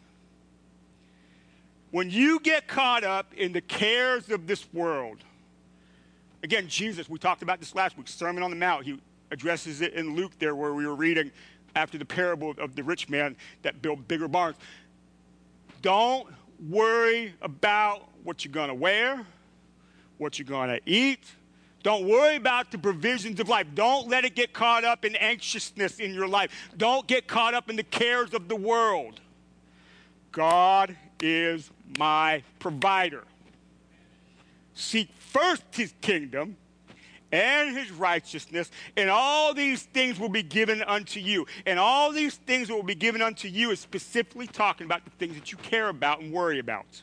When you get caught up in the cares of this world, again, Jesus, we talked about this last week, Sermon on the Mount. He addresses it in Luke there where we were reading after the parable of the rich man that built bigger barns. Don't worry about what you're going to wear, what you're going to eat. Don't worry about the provisions of life. Don't let it get caught up in anxiousness in your life. Don't get caught up in the cares of the world. God is my provider. Seek first his kingdom and his righteousness, and all these things will be given unto you. And all these things that will be given unto you is specifically talking about the things that you care about and worry about.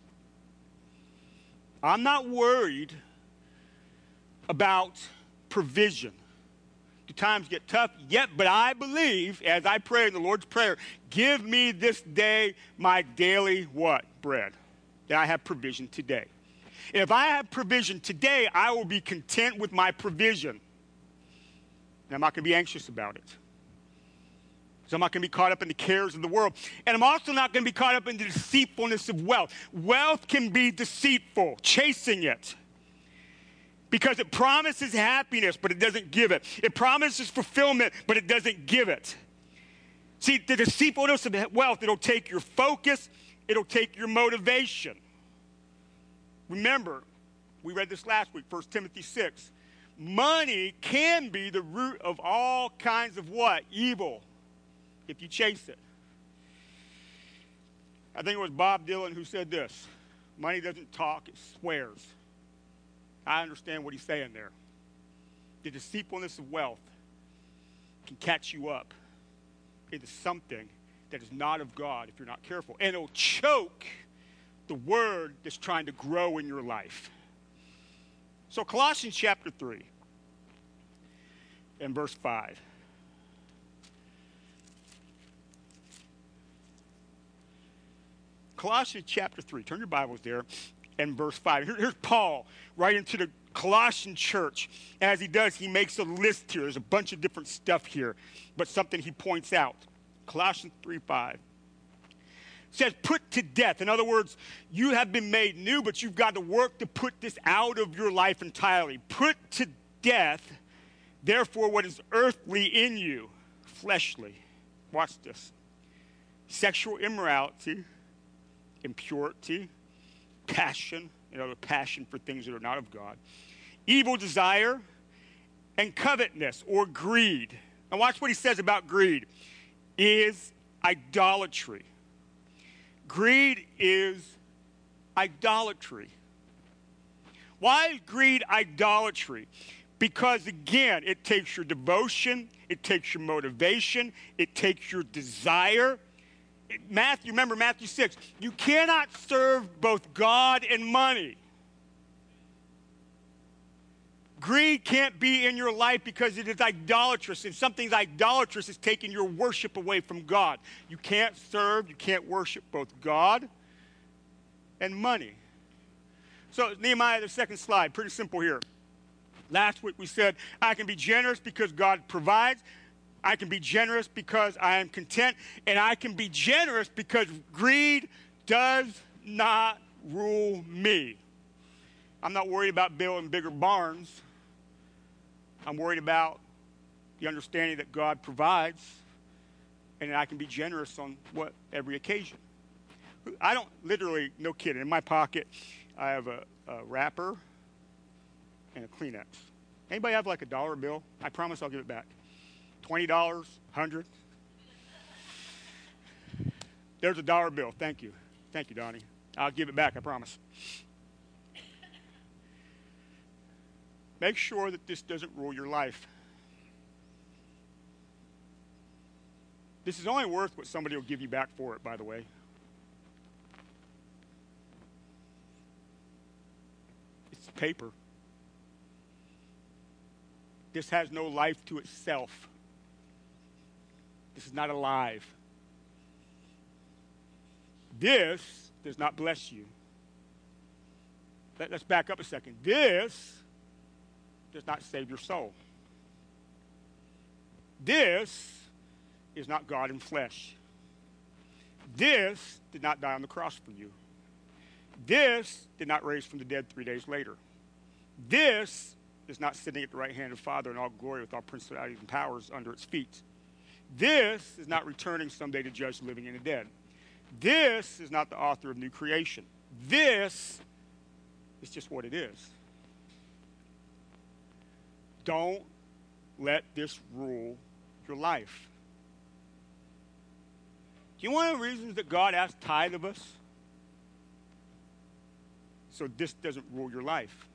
I'm not worried about provision. Do times get tough? Yet, but I believe, as I pray in the Lord's Prayer, give me this day my daily what? Bread. That I have provision today. And if I have provision today, I will be content with my provision. And I'm not going to be anxious about it. So I'm not going to be caught up in the cares of the world. And I'm also not going to be caught up in the deceitfulness of wealth. Wealth can be deceitful, chasing it. Because it promises happiness, but it doesn't give it. It promises fulfillment, but it doesn't give it. See, the deceitfulness of wealth, it'll take your focus It'll take your motivation. Remember, we read this last week, 1 Timothy 6. Money can be the root of all kinds of what? Evil, if you chase it. I think it was Bob Dylan who said this. Money doesn't talk, it swears. I understand what he's saying there. The deceitfulness of wealth can catch you up into something that is not of God if you're not careful. And it'll choke the word that's trying to grow in your life. So Colossians chapter 3 and verse 5. Colossians chapter 3. Turn your Bibles there and verse 5. Here's Paul right into the Colossian church. As he does, he makes a list here. There's a bunch of different stuff here, but something he points out. Colossians 3:5 says, put to death. In other words, you have been made new, but you've got to work to put this out of your life entirely. Put to death, therefore, what is earthly in you, fleshly. Watch this. Sexual immorality, impurity, passion, passion for things that are not of God, evil desire, and covetousness or greed. Now watch what he says about greed. Is idolatry. Greed is idolatry. Why is greed idolatry? Because again, it takes your devotion, it takes your motivation, it takes your desire. Remember Matthew 6, you cannot serve both God and money. Greed can't be in your life because it is idolatrous. And something's idolatrous is taking your worship away from God. You can't serve, you can't worship both God and money. So Nehemiah, the second slide, pretty simple here. Last week we said, I can be generous because God provides. I can be generous because I am content. And I can be generous because greed does not rule me. I'm not worried about building bigger barns. I'm worried about the understanding that God provides, and that I can be generous on every occasion. I don't literally, no kidding, in my pocket, I have a wrapper and a Kleenex. Anybody have like a dollar bill? I promise I'll give it back. $20, $100. There's a dollar bill. Thank you. Thank you, Donnie. I'll give it back, I promise. Make sure that this doesn't rule your life. This is only worth what somebody will give you back for it, by the way. It's paper. This has no life to itself. This is not alive. This does not bless you. Let's back up a second. This does not save your soul. This is not God in flesh. This did not die on the cross for you. This did not raise from the dead 3 days later. This is not sitting at the right hand of the Father in all glory with all principalities and powers under its feet. This is not returning someday to judge the living and the dead. This is not the author of new creation. This is just what it is. Don't let this rule your life. Do you know one of the reasons that God asked tithe of us? So this doesn't rule your life.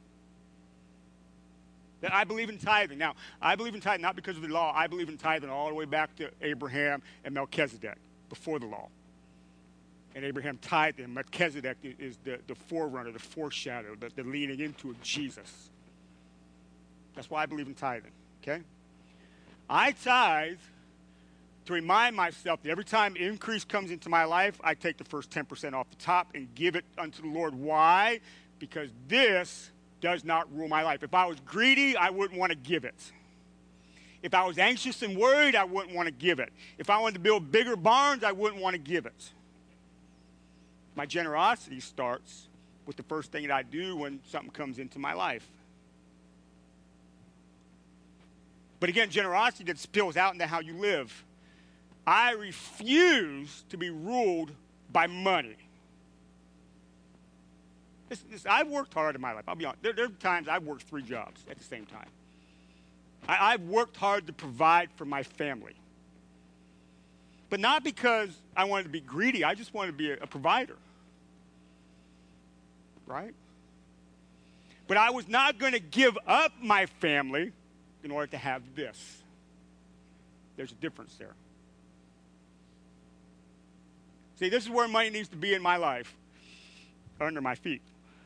That I believe in tithing. Now, I believe in tithing not because of the law. I believe in tithing all the way back to Abraham and Melchizedek, before the law. And Abraham tithed, and Melchizedek is the forerunner, the foreshadow, the leaning into of Jesus. That's why I believe in tithing, okay? I tithe to remind myself that every time increase comes into my life, I take the first 10% off the top and give it unto the Lord. Why? Because this does not rule my life. If I was greedy, I wouldn't want to give it. If I was anxious and worried, I wouldn't want to give it. If I wanted to build bigger barns, I wouldn't want to give it. My generosity starts with the first thing that I do when something comes into my life. But again, generosity that spills out into how you live. I refuse to be ruled by money. I've worked hard in my life. I'll be honest. There are times I've worked 3 jobs at the same time. I've worked hard to provide for my family. But not because I wanted to be greedy. I just wanted to be a provider. Right? But I was not going to give up my family in order to have this. There's a difference there. See, this is where money needs to be in my life, under my feet.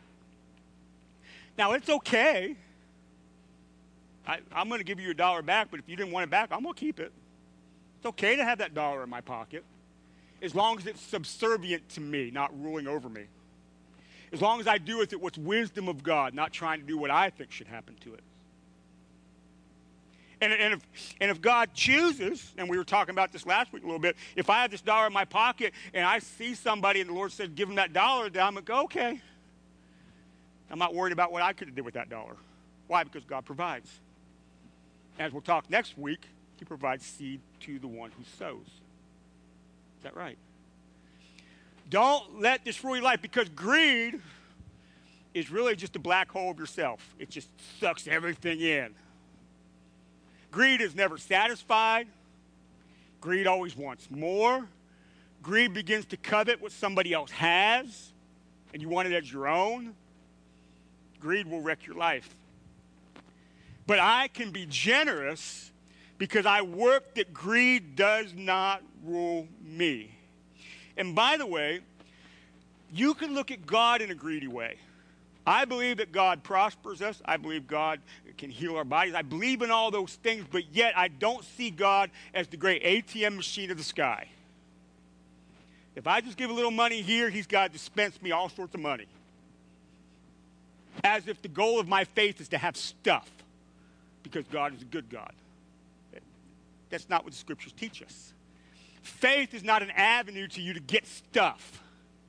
Now, it's okay. I'm going to give you $1 back, but if you didn't want it back, I'm going to keep it. It's okay to have that dollar in my pocket, as long as it's subservient to me, not ruling over me. As long as I do with it what's wisdom of God, not trying to do what I think should happen to it. And if God chooses, and we were talking about this last week a little bit, if I have this dollar in my pocket and I see somebody and the Lord says, give them that dollar, then I'm going to go, okay. I'm not worried about what I could have did with that dollar. Why? Because God provides. As we'll talk next week, he provides seed to the one who sows. Is that right? Don't let this rule your life, because greed is really just a black hole of yourself. It just sucks everything in. Greed is never satisfied. Greed always wants more. Greed begins to covet what somebody else has, and you want it as your own. Greed will wreck your life. But I can be generous because I work that greed does not rule me. And by the way, you can look at God in a greedy way. I believe that God prospers us. I believe God can heal our bodies. I believe in all those things, but yet I don't see God as the great ATM machine of the sky. If I just give a little money here, he's got to dispense me all sorts of money. As if the goal of my faith is to have stuff, because God is a good God. That's not what the scriptures teach us. Faith is not an avenue to you to get stuff.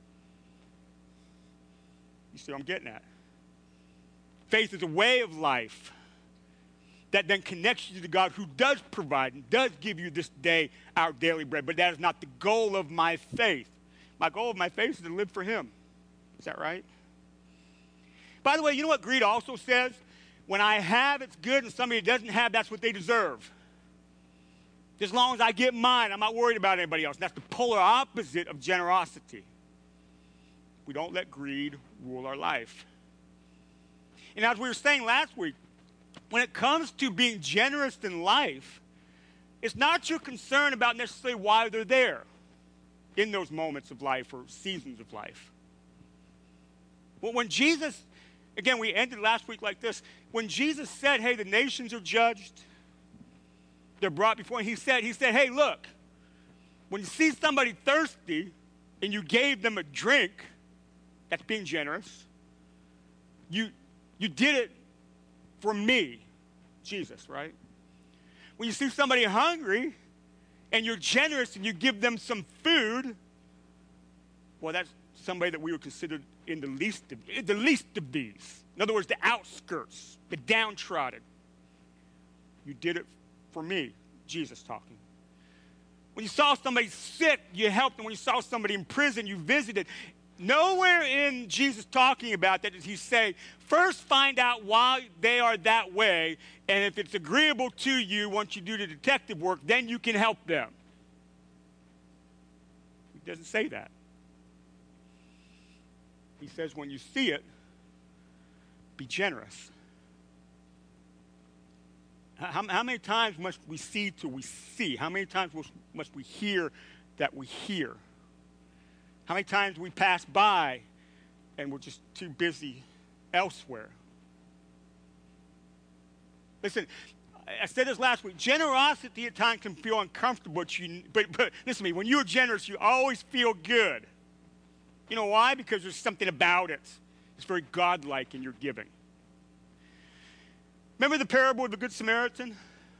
You see what I'm getting at? Faith is a way of life that then connects you to God, who does provide and does give you this day our daily bread. But that is not the goal of my faith. My goal of my faith is to live for him. Is that right? By the way, you know what greed also says? When I have, it's good, and somebody doesn't have, that's what they deserve. As long as I get mine, I'm not worried about anybody else. And that's the polar opposite of generosity. We don't let greed rule our life. And as we were saying last week, when it comes to being generous in life, it's not your concern about necessarily why they're there in those moments of life or seasons of life. Well, when Jesus, again, we ended last week like this. When Jesus said, hey, the nations are judged, they're brought before him, he said, hey, look, when you see somebody thirsty and you gave them a drink, that's being generous. You did it for me, Jesus, right? When you see somebody hungry and you're generous and you give them some food, well, that's somebody that we would consider in the least of these. In other words, the outskirts, the downtrodden. You did it for me, Jesus talking. When you saw somebody sick, you helped them. When you saw somebody in prison, you visited. Nowhere in Jesus talking about that does he say, first find out why they are that way, and if it's agreeable to you, once you do the detective work, then you can help them. He doesn't say that. He says when you see it, be generous. How many times must we see till we see? How many times must we hear that we hear? How many times we pass by and we're just too busy elsewhere? Listen, I said this last week. Generosity at times can feel uncomfortable, but listen to me. When you're generous, you always feel good. You know why? Because there's something about it. It's very godlike in your giving. Remember the parable of the Good Samaritan?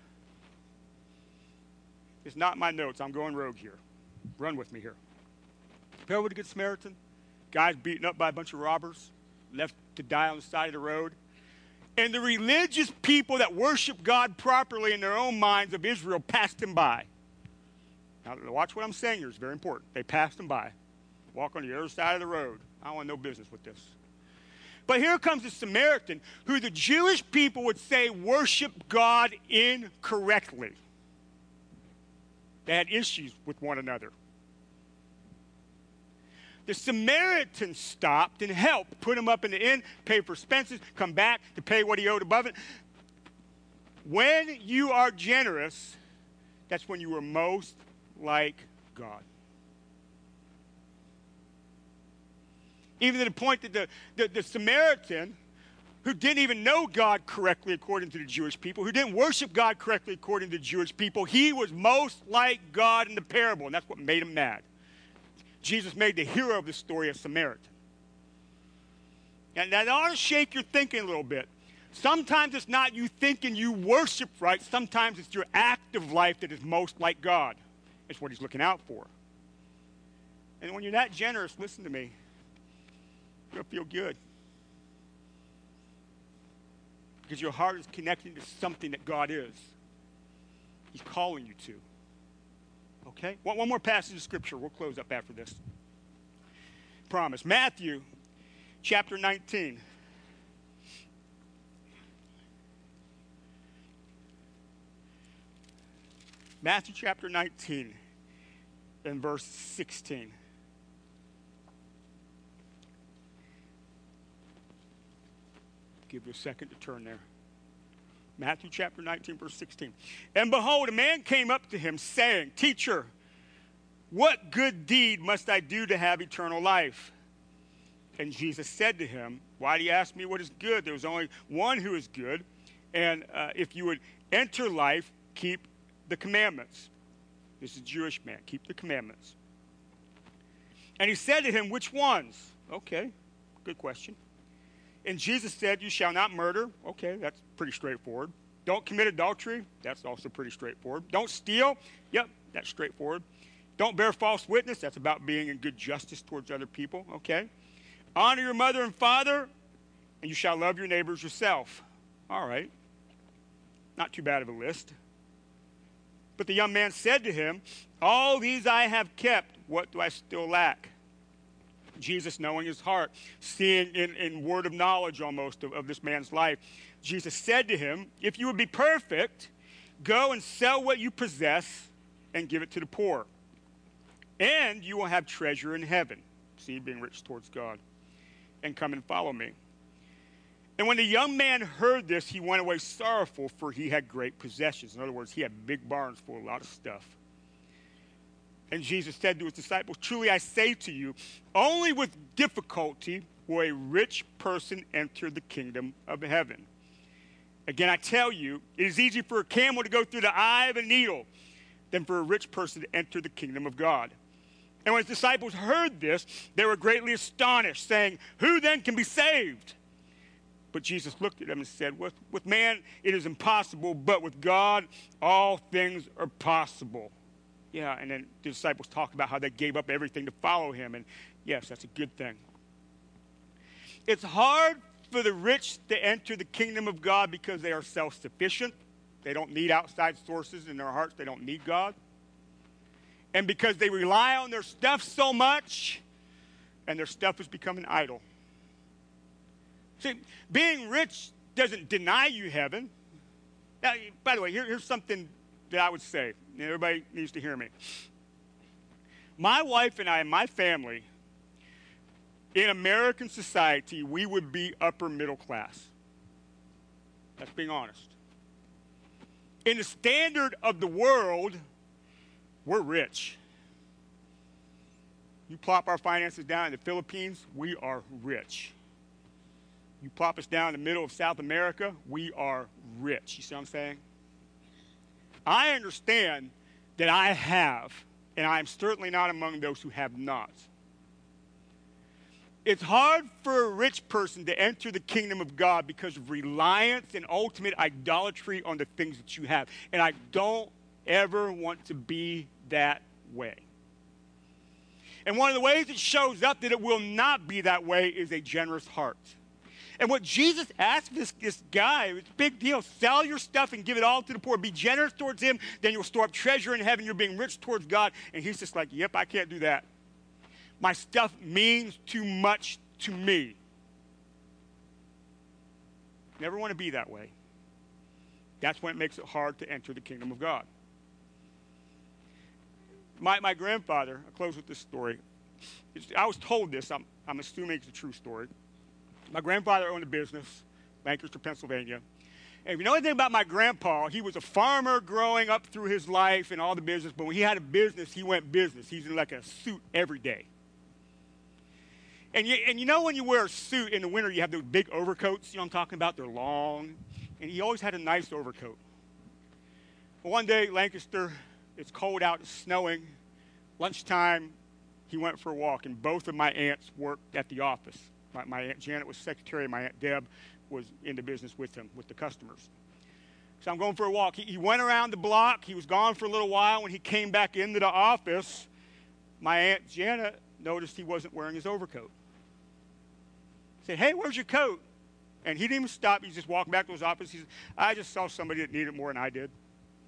It's not my notes. I'm going rogue here. Run with me here. Parable of the Good Samaritan. Guy's beaten up by a bunch of robbers, left to die on the side of the road. And the religious people that worship God properly in their own minds of Israel passed him by. Now, watch what I'm saying here. It's very important. They passed him by. Walk on the other side of the road. I don't want no business with this. But here comes the Samaritan, who the Jewish people would say worshiped God incorrectly. They had issues with one another. The Samaritan stopped and helped, put him up in the inn, pay for expenses, come back to pay what he owed above it. When you are generous, that's when you are most like God. Even to the point that the Samaritan, who didn't even know God correctly according to the Jewish people, who didn't worship God correctly according to the Jewish people, he was most like God in the parable, and that's what made him mad. Jesus made the hero of the story a Samaritan. And that ought to shake your thinking a little bit. Sometimes it's not you thinking you worship right. Sometimes it's your active life that is most like God. It's what he's looking out for. And when you're that generous, listen to me, you'll feel good. Because your heart is connecting to something that God is. He's calling you to. Okay? One more passage of Scripture. We'll close up after this. Promise. Matthew chapter 19. Matthew chapter 19 and verse 16. Give you a second to turn there. Matthew chapter 19, verse 16. And behold, a man came up to him, saying, Teacher, what good deed must I do to have eternal life? And Jesus said to him, Why do you ask me what is good? There was only one who is good. And if you would enter life, keep the commandments. This is a Jewish man. Keep the commandments. And he said to him, Which ones? Okay, good question. And Jesus said, You shall not murder. Okay, that's pretty straightforward. Don't commit adultery. That's also pretty straightforward. Don't steal. Yep, that's straightforward. Don't bear false witness. That's about being in good justice towards other people. Okay. Honor your mother and father, and you shall love your neighbors yourself. All right. Not too bad of a list. But the young man said to him, All these I have kept. What do I still lack? Jesus, knowing his heart, seeing in word of knowledge almost of this man's life, Jesus said to him, If you would be perfect, go and sell what you possess and give it to the poor, and you will have treasure in heaven. See, being rich towards God. And come and follow me. And when the young man heard this, he went away sorrowful, for he had great possessions. In other words, he had big barns full of a lot of stuff. And Jesus said to his disciples, Truly I say to you, only with difficulty will a rich person enter the kingdom of heaven. Again, I tell you, it is easier for a camel to go through the eye of a needle than for a rich person to enter the kingdom of God. And when his disciples heard this, they were greatly astonished, saying, Who then can be saved? But Jesus looked at them and said, With man it is impossible, but with God all things are possible. Yeah, and then the disciples talk about how they gave up everything to follow him. And yes, that's a good thing. It's hard for the rich to enter the kingdom of God because they are self-sufficient. They don't need outside sources in their hearts. They don't need God. And because they rely on their stuff so much, and their stuff has become an idol. See, being rich doesn't deny you heaven. Now, by the way, here's something that I would say. Everybody needs to hear me. My wife and I and my family, in American society, we would be upper middle class. That's being honest. In the standard of the world, we're rich. You plop our finances down in the Philippines, we are rich. You plop us down in the middle of South America, we are rich. You see what I'm saying? I understand that I have, and I am certainly not among those who have not. It's hard for a rich person to enter the kingdom of God because of reliance and ultimate idolatry on the things that you have. And I don't ever want to be that way. And one of the ways it shows up that it will not be that way is a generous heart. And what Jesus asked this guy, it's a big deal. Sell your stuff and give it all to the poor. Be generous towards him, then you'll store up treasure in heaven. You're being rich towards God. And he's just like, yep, I can't do that. My stuff means too much to me. Never want to be that way. That's when it makes it hard to enter the kingdom of God. My grandfather, I'll close with this story. I was told this. I'm assuming it's a true story. My grandfather owned a business, Lancaster, Pennsylvania. And if you know anything about my grandpa, he was a farmer growing up through his life and all the business. But when he had a business, he went business. He's in like a suit every day. And you know when you wear a suit in the winter, you have those big overcoats, you know what I'm talking about? They're long. And he always had a nice overcoat. Well, one day, Lancaster, it's cold out, it's snowing. Lunchtime, he went for a walk, and both of my aunts worked at the office. My Aunt Janet was secretary, and my Aunt Deb was in the business with him, with the customers. So I'm going for a walk. He went around the block. He was gone for a little while. When he came back into the office, my Aunt Janet noticed he wasn't wearing his overcoat. Said, "Hey, where's your coat?" And he didn't even stop. He's just walking back to his office. He said, "I just saw somebody that needed it more than I did."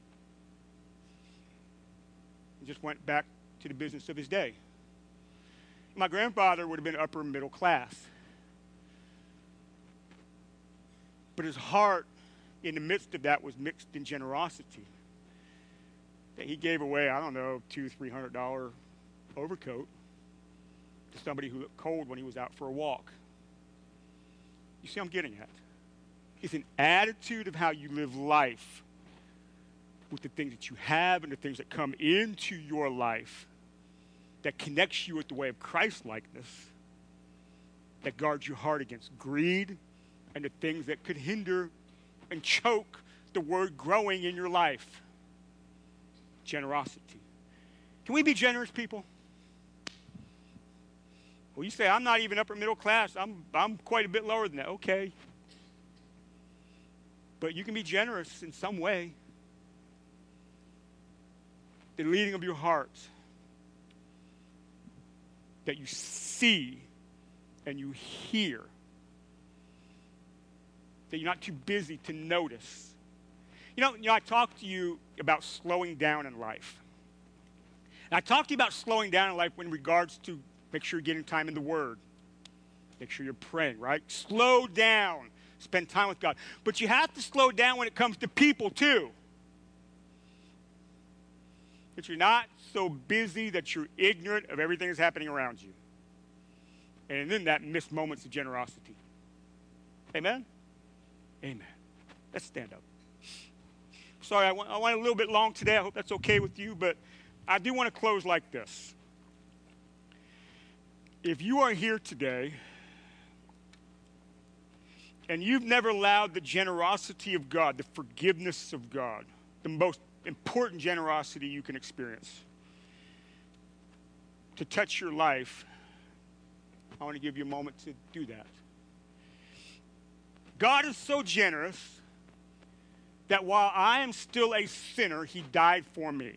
He just went back to the business of his day. My grandfather would have been upper middle class. But his heart in the midst of that was mixed in generosity. That he gave away, I don't know, $200, $300 overcoat to somebody who looked cold when he was out for a walk. You see what I'm getting at? It's an attitude of how you live life with the things that you have and the things that come into your life that connects you with the way of Christ-likeness, that guards your heart against greed and the things that could hinder and choke the word growing in your life. Generosity. Can we be generous people? Well, you say, "I'm not even upper middle class. I'm quite a bit lower than that." Okay. But you can be generous in some way. The leading of your heart. That you see and you hear. That you're not too busy to notice. You know, I talked to you about slowing down in life. And I talked to you about slowing down in life in regards to make sure you're getting time in the Word. Make sure you're praying, right? Slow down. Spend time with God. But you have to slow down when it comes to people, too. That you're not so busy that you're ignorant of everything that's happening around you. And then that miss moments of generosity. Amen? Amen. Let's stand up. Sorry, I went a little bit long today. I hope that's okay with you, but I do want to close like this. If you are here today and you've never allowed the generosity of God, the forgiveness of God, the most important generosity you can experience, to touch your life, I want to give you a moment to do that. God is so generous that while I am still a sinner, he died for me.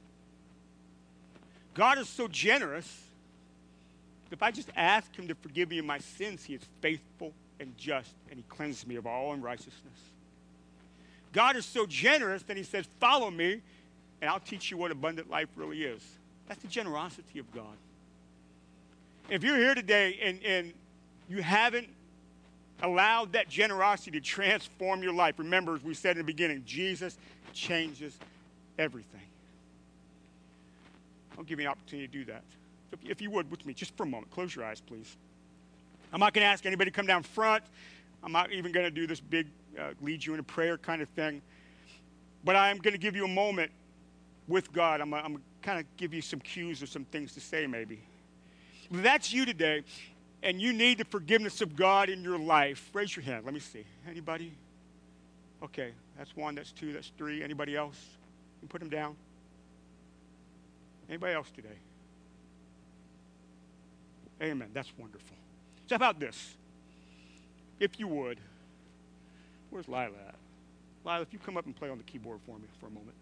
God is so generous that if I just ask him to forgive me of my sins, he is faithful and just, and he cleanses me of all unrighteousness. God is so generous that he says, "Follow me, and I'll teach you what abundant life really is." That's the generosity of God. If you're here today and you haven't allowed that generosity to transform your life, remember, as we said in the beginning, Jesus changes everything. I'll give you an opportunity to do that. If you would, with me, just for a moment, close your eyes, please. I'm not going to ask anybody to come down front. I'm not even going to do this big lead you in a prayer kind of thing. But I'm going to give you a moment with God. I'm going to kind of give you some cues or some things to say maybe. If that's you today, and you need the forgiveness of God in your life, raise your hand. Let me see. Anybody? Okay, that's one, that's two, that's three. Anybody else? You can put them down. Anybody else today? Amen. That's wonderful. So how about this? If you would, where's Lila at? Lila, if you come up and play on the keyboard for me for a moment.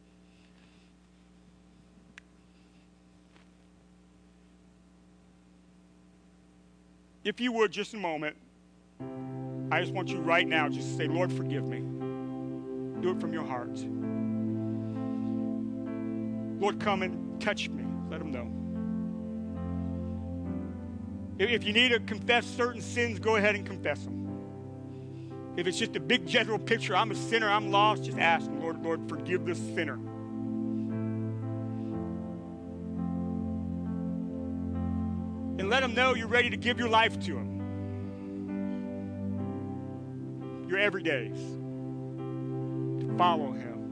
If you would, just a moment, I just want you right now just to say, "Lord, forgive me." Do it from your heart. Lord, come and touch me. Let him know. If you need to confess certain sins, go ahead and confess them. If it's just a big general picture, I'm a sinner, I'm lost, just ask, Lord, forgive this sinner. And let him know you're ready to give your life to him. Your everydays. To follow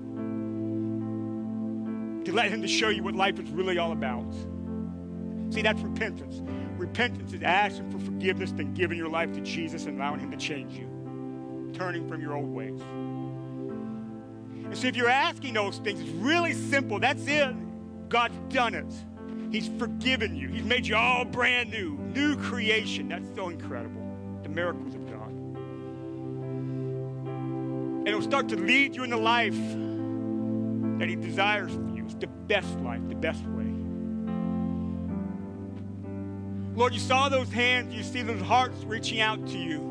him. To let him to show you what life is really all about. See, that's repentance. Repentance is asking for forgiveness, then giving your life to Jesus and allowing him to change you. Turning from your old ways. And so if you're asking those things, it's really simple. That's it. God's done it. He's forgiven you. He's made you all brand new. New creation. That's so incredible. The miracles of God. And it'll start to lead you in the life that he desires for you. It's the best life, the best way. Lord, you saw those hands. You see those hearts reaching out to you.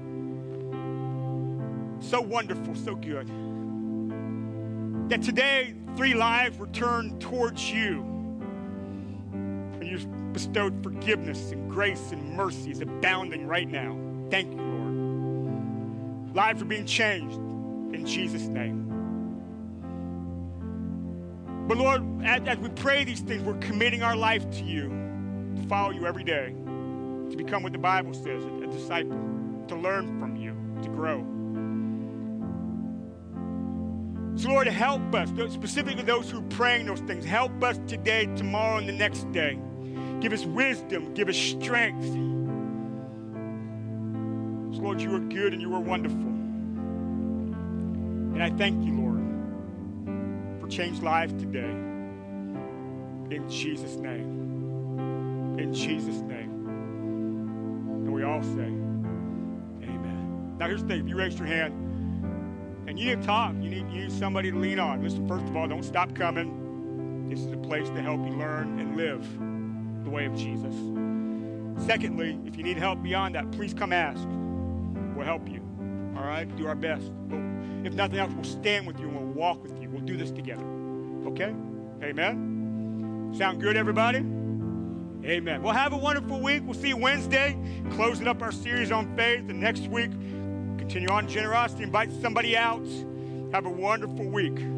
So wonderful, so good. That today, 3 lives were turned towards you. And you bestowed forgiveness and grace and mercy is abounding right now. Thank you, Lord. Lives are being changed in Jesus' name. But Lord, as we pray these things, we're committing our life to you, to follow you every day, to become what the Bible says, a disciple, to learn from you, to grow. So Lord, help us, specifically those who are praying those things. Help us today, tomorrow, and the next day. Give us wisdom. Give us strength. So Lord, you are good and you are wonderful. And I thank you, Lord, for changed lives today. In Jesus' name. In Jesus' name. And we all say, amen. Now here's the thing. If you raised your hand, and you need to talk. You need somebody to lean on. Listen, first of all, don't stop coming. This is a place to help you learn and live the way of Jesus. Secondly, if you need help beyond that, please come ask. We'll help you. All right? Do our best. But if nothing else, we'll stand with you and we'll walk with you. We'll do this together. Okay? Amen? Sound good, everybody? Amen. Well, have a wonderful week. We'll see you Wednesday, closing up our series on faith. And next week, continue on generosity. Invite somebody out. Have a wonderful week.